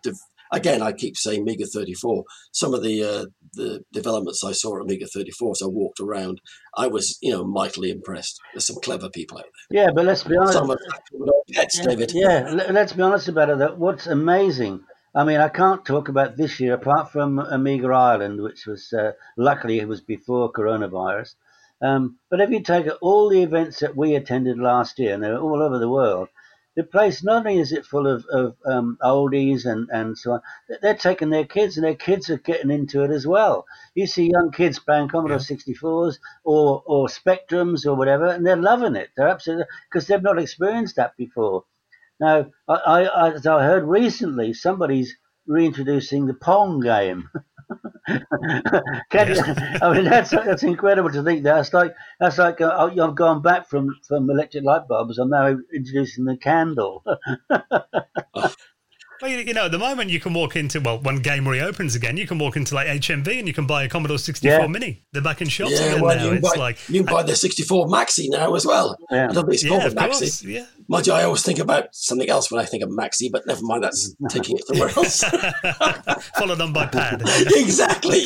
again, I keep saying Amiga thirty-four. Some of the uh, the developments I saw at Amiga thirty-four, as I walked around, I was, you know, mightily impressed. There's some clever people out there. Yeah, but let's be honest. Some of them pets, yeah, David. Yeah, let's be honest about it. That what's amazing. I mean, I can't talk about this year apart from Amiga Ireland, which was uh, luckily it was before coronavirus. Um, but if you take all the events that we attended last year, and they're all over the world, the place not only is it full of, of um, oldies and, and so on, they're taking their kids, and their kids are getting into it as well. You see young kids playing Commodore yeah. sixty-fours or or Spectrums or whatever, and they're loving it. They're absolutely, because they've not experienced that before. Now, I, I, as I heard recently, somebody's reintroducing the Pong game. Can you, I mean, that's that's incredible to think. That's like that's like uh, I've gone back from, from electric light bulbs. I'm now introducing the candle. Well, you know, at the moment you can walk into, well, when Game reopens again, you can walk into like H M V and you can buy a Commodore sixty-four yeah. Mini. They're back in shops yeah, again well, now. You can, it's buy, like, you can buy the sixty-four Maxi now as well. Yeah. I don't think it's called yeah, a Maxi. Yeah. Mind you, I always think about something else when I think of Maxi, but never mind, that's taking it somewhere else. Followed on by Pad. Exactly.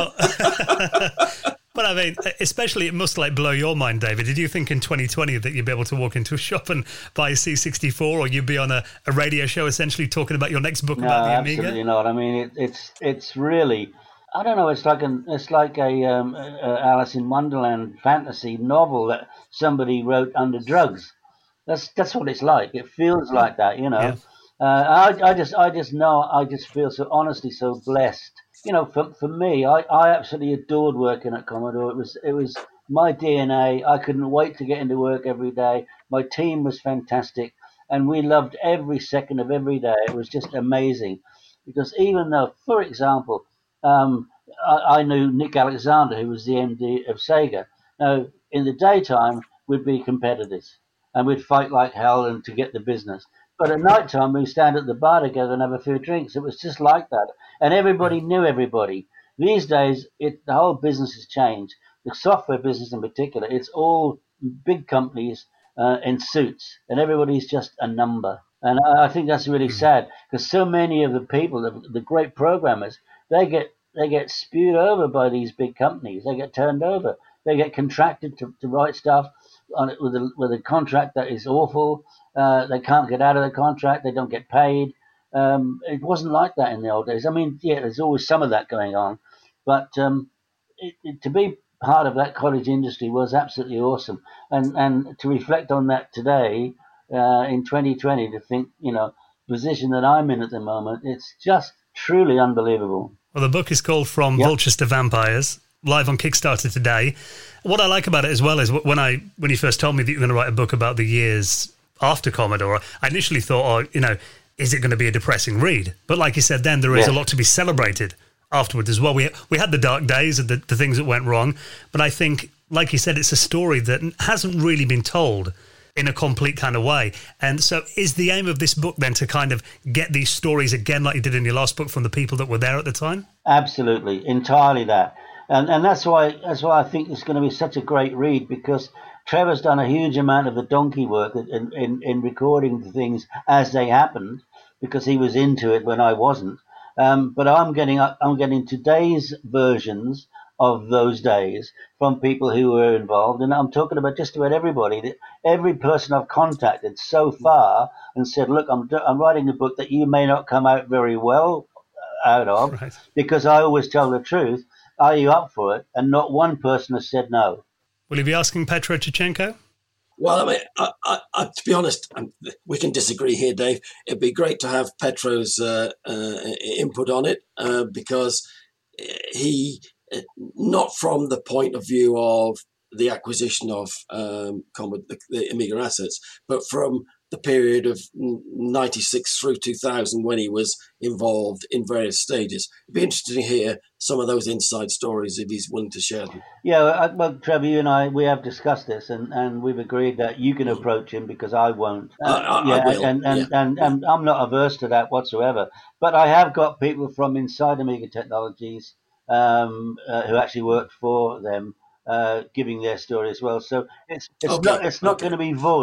But, but I mean, especially it must like blow your mind, David. Did you think in twenty twenty that you'd be able to walk into a shop and buy a C sixty-four, or you'd be on a, a radio show essentially talking about your next book no, about the Amiga? Absolutely not. I mean, it, it's it's really, I don't know. It's like an it's like a, um, a Alice in Wonderland fantasy novel that somebody wrote under drugs. That's that's what it's like. It feels like that, you know. Yeah. Uh, I I just I just know I just feel so honestly so blessed. You know, for for me, I, I absolutely adored working at Commodore. It was it was my D N A. I couldn't wait to get into work every day. My team was fantastic, and we loved every second of every day. It was just amazing, because even though, for example, um, I, I knew Nick Alexander, who was the M D of Sega. Now, in the daytime, we'd be competitors, and we'd fight like hell and to get the business. But at night time, we'd stand at the bar together and have a few drinks. It was just like that. And everybody knew everybody. These days, it, the whole business has changed. The software business in particular, it's all big companies uh, in suits, and everybody's just a number. And I, I think that's really sad, because so many of the people, the, the great programmers, they get they get spewed over by these big companies. They get turned over. They get contracted to, to write stuff on it with a, with a contract that is awful. Uh, they can't get out of the contract. They don't get paid. Um, it wasn't like that in the old days. I mean, yeah, there's always some of that going on, but um, it, it, to be part of that cottage industry was absolutely awesome. And and to reflect on that today uh, in twenty twenty, to think, you know, the position that I'm in at the moment, it's just truly unbelievable. Well, the book is called From yep. Vultures to Vampires, live on Kickstarter today. What I like about it as well is when I when you first told me that you were going to write a book about the years after Commodore, I initially thought, oh, you know, is it going to be a depressing read? But like you said, then there is yeah. a lot to be celebrated afterwards as well. We we had the dark days and the, the things that went wrong, but I think, like you said, it's a story that hasn't really been told in a complete kind of way. And so is the aim of this book then to kind of get these stories again, like you did in your last book, from the people that were there at the time? Absolutely, entirely that. And and that's why that's why I think it's going to be such a great read, because Trevor's done a huge amount of the donkey work in, in, in recording the things as they happened, because he was into it when I wasn't. Um, but I'm getting I'm getting today's versions of those days from people who were involved, and I'm talking about just about everybody. Every person I've contacted so far and said, "Look, I'm I'm writing a book that you may not come out very well out of, right. because I always tell the truth. Are you up for it?" And not one person has said no. Will you be asking Petro Tichenko? Well, I mean, I, I, I, to be honest, um, we can disagree here, Dave. It'd be great to have Petro's uh, uh, input on it, uh, because he, not from the point of view of the acquisition of um, the, the Amiga assets, but from the period of ninety-six through two thousand when he was involved in various stages. It'd be interesting to hear some of those inside stories if he's willing to share them. Yeah, well, Trevor, you and I, we have discussed this, and, and we've agreed that you can approach him because I won't. Uh, I, I, yeah, I will. And, and, yeah. and, and I'm not averse to that whatsoever. But I have got people from inside Amiga Technologies um, uh, who actually worked for them uh, giving their story as well. So it's it's okay. not it's not okay. going to be void.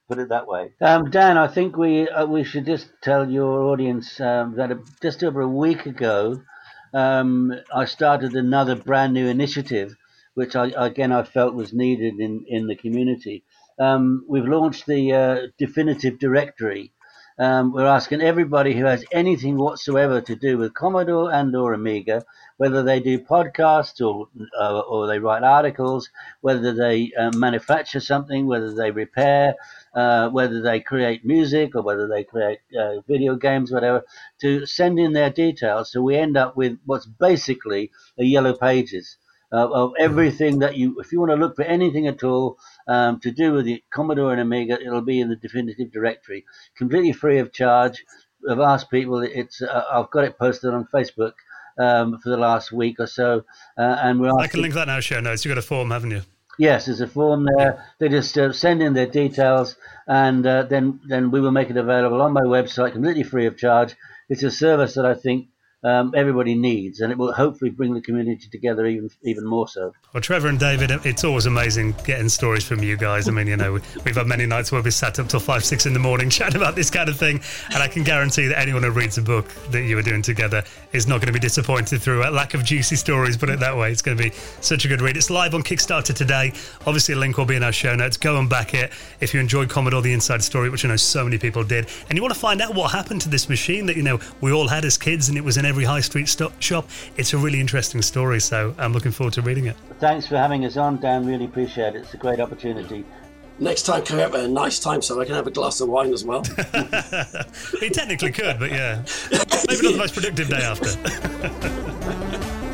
put it that way. Um, Dan, I think we uh, we should just tell your audience um, that just over a week ago, um, I started another brand new initiative, which I, again I felt was needed in, in the community. Um, we've launched the uh, Definitive Directory. Um, we're asking everybody who has anything whatsoever to do with Commodore and or Amiga, whether they do podcasts or uh, or they write articles, whether they uh, manufacture something, whether they repair, uh, whether they create music or whether they create uh, video games, whatever, to send in their details. So we end up with what's basically a yellow pages uh, of everything that you, if you want to look for anything at all, Um, to do with the Commodore and Amiga, it'll be in the Definitive Directory, completely free of charge. I've asked people. It's uh, I've got it posted on Facebook um, for the last week or so, uh, and we're. Asking, I can link that now. Show notes. You've got a form, haven't you? Yes, there's a form there. They just uh, send in their details, and uh, then then we will make it available on my website, completely free of charge. It's a service that I think Um, everybody needs, and it will hopefully bring the community together even even more so. Well, Trevor and David, it's always amazing getting stories from you guys. I mean, you know, we've had many nights where we sat up till five, six in the morning chatting about this kind of thing, and I can guarantee that anyone who reads a book that you are doing together is not going to be disappointed through a lack of juicy stories, put it that way. It's going to be such a good read. It's live on Kickstarter today. Obviously, a link will be in our show notes. Go and back it if you enjoyed Commodore The Inside Story, which I know so many people did, and you want to find out what happened to this machine that, you know, we all had as kids, and it was in every high street sto- shop. It's a really interesting story, so I'm looking forward to reading it. Thanks for having us on, Dan. Really appreciate it. It's a great opportunity. Next time, come out at a nice time so I can have a glass of wine as well. He technically could, but yeah. Maybe not the most productive day after.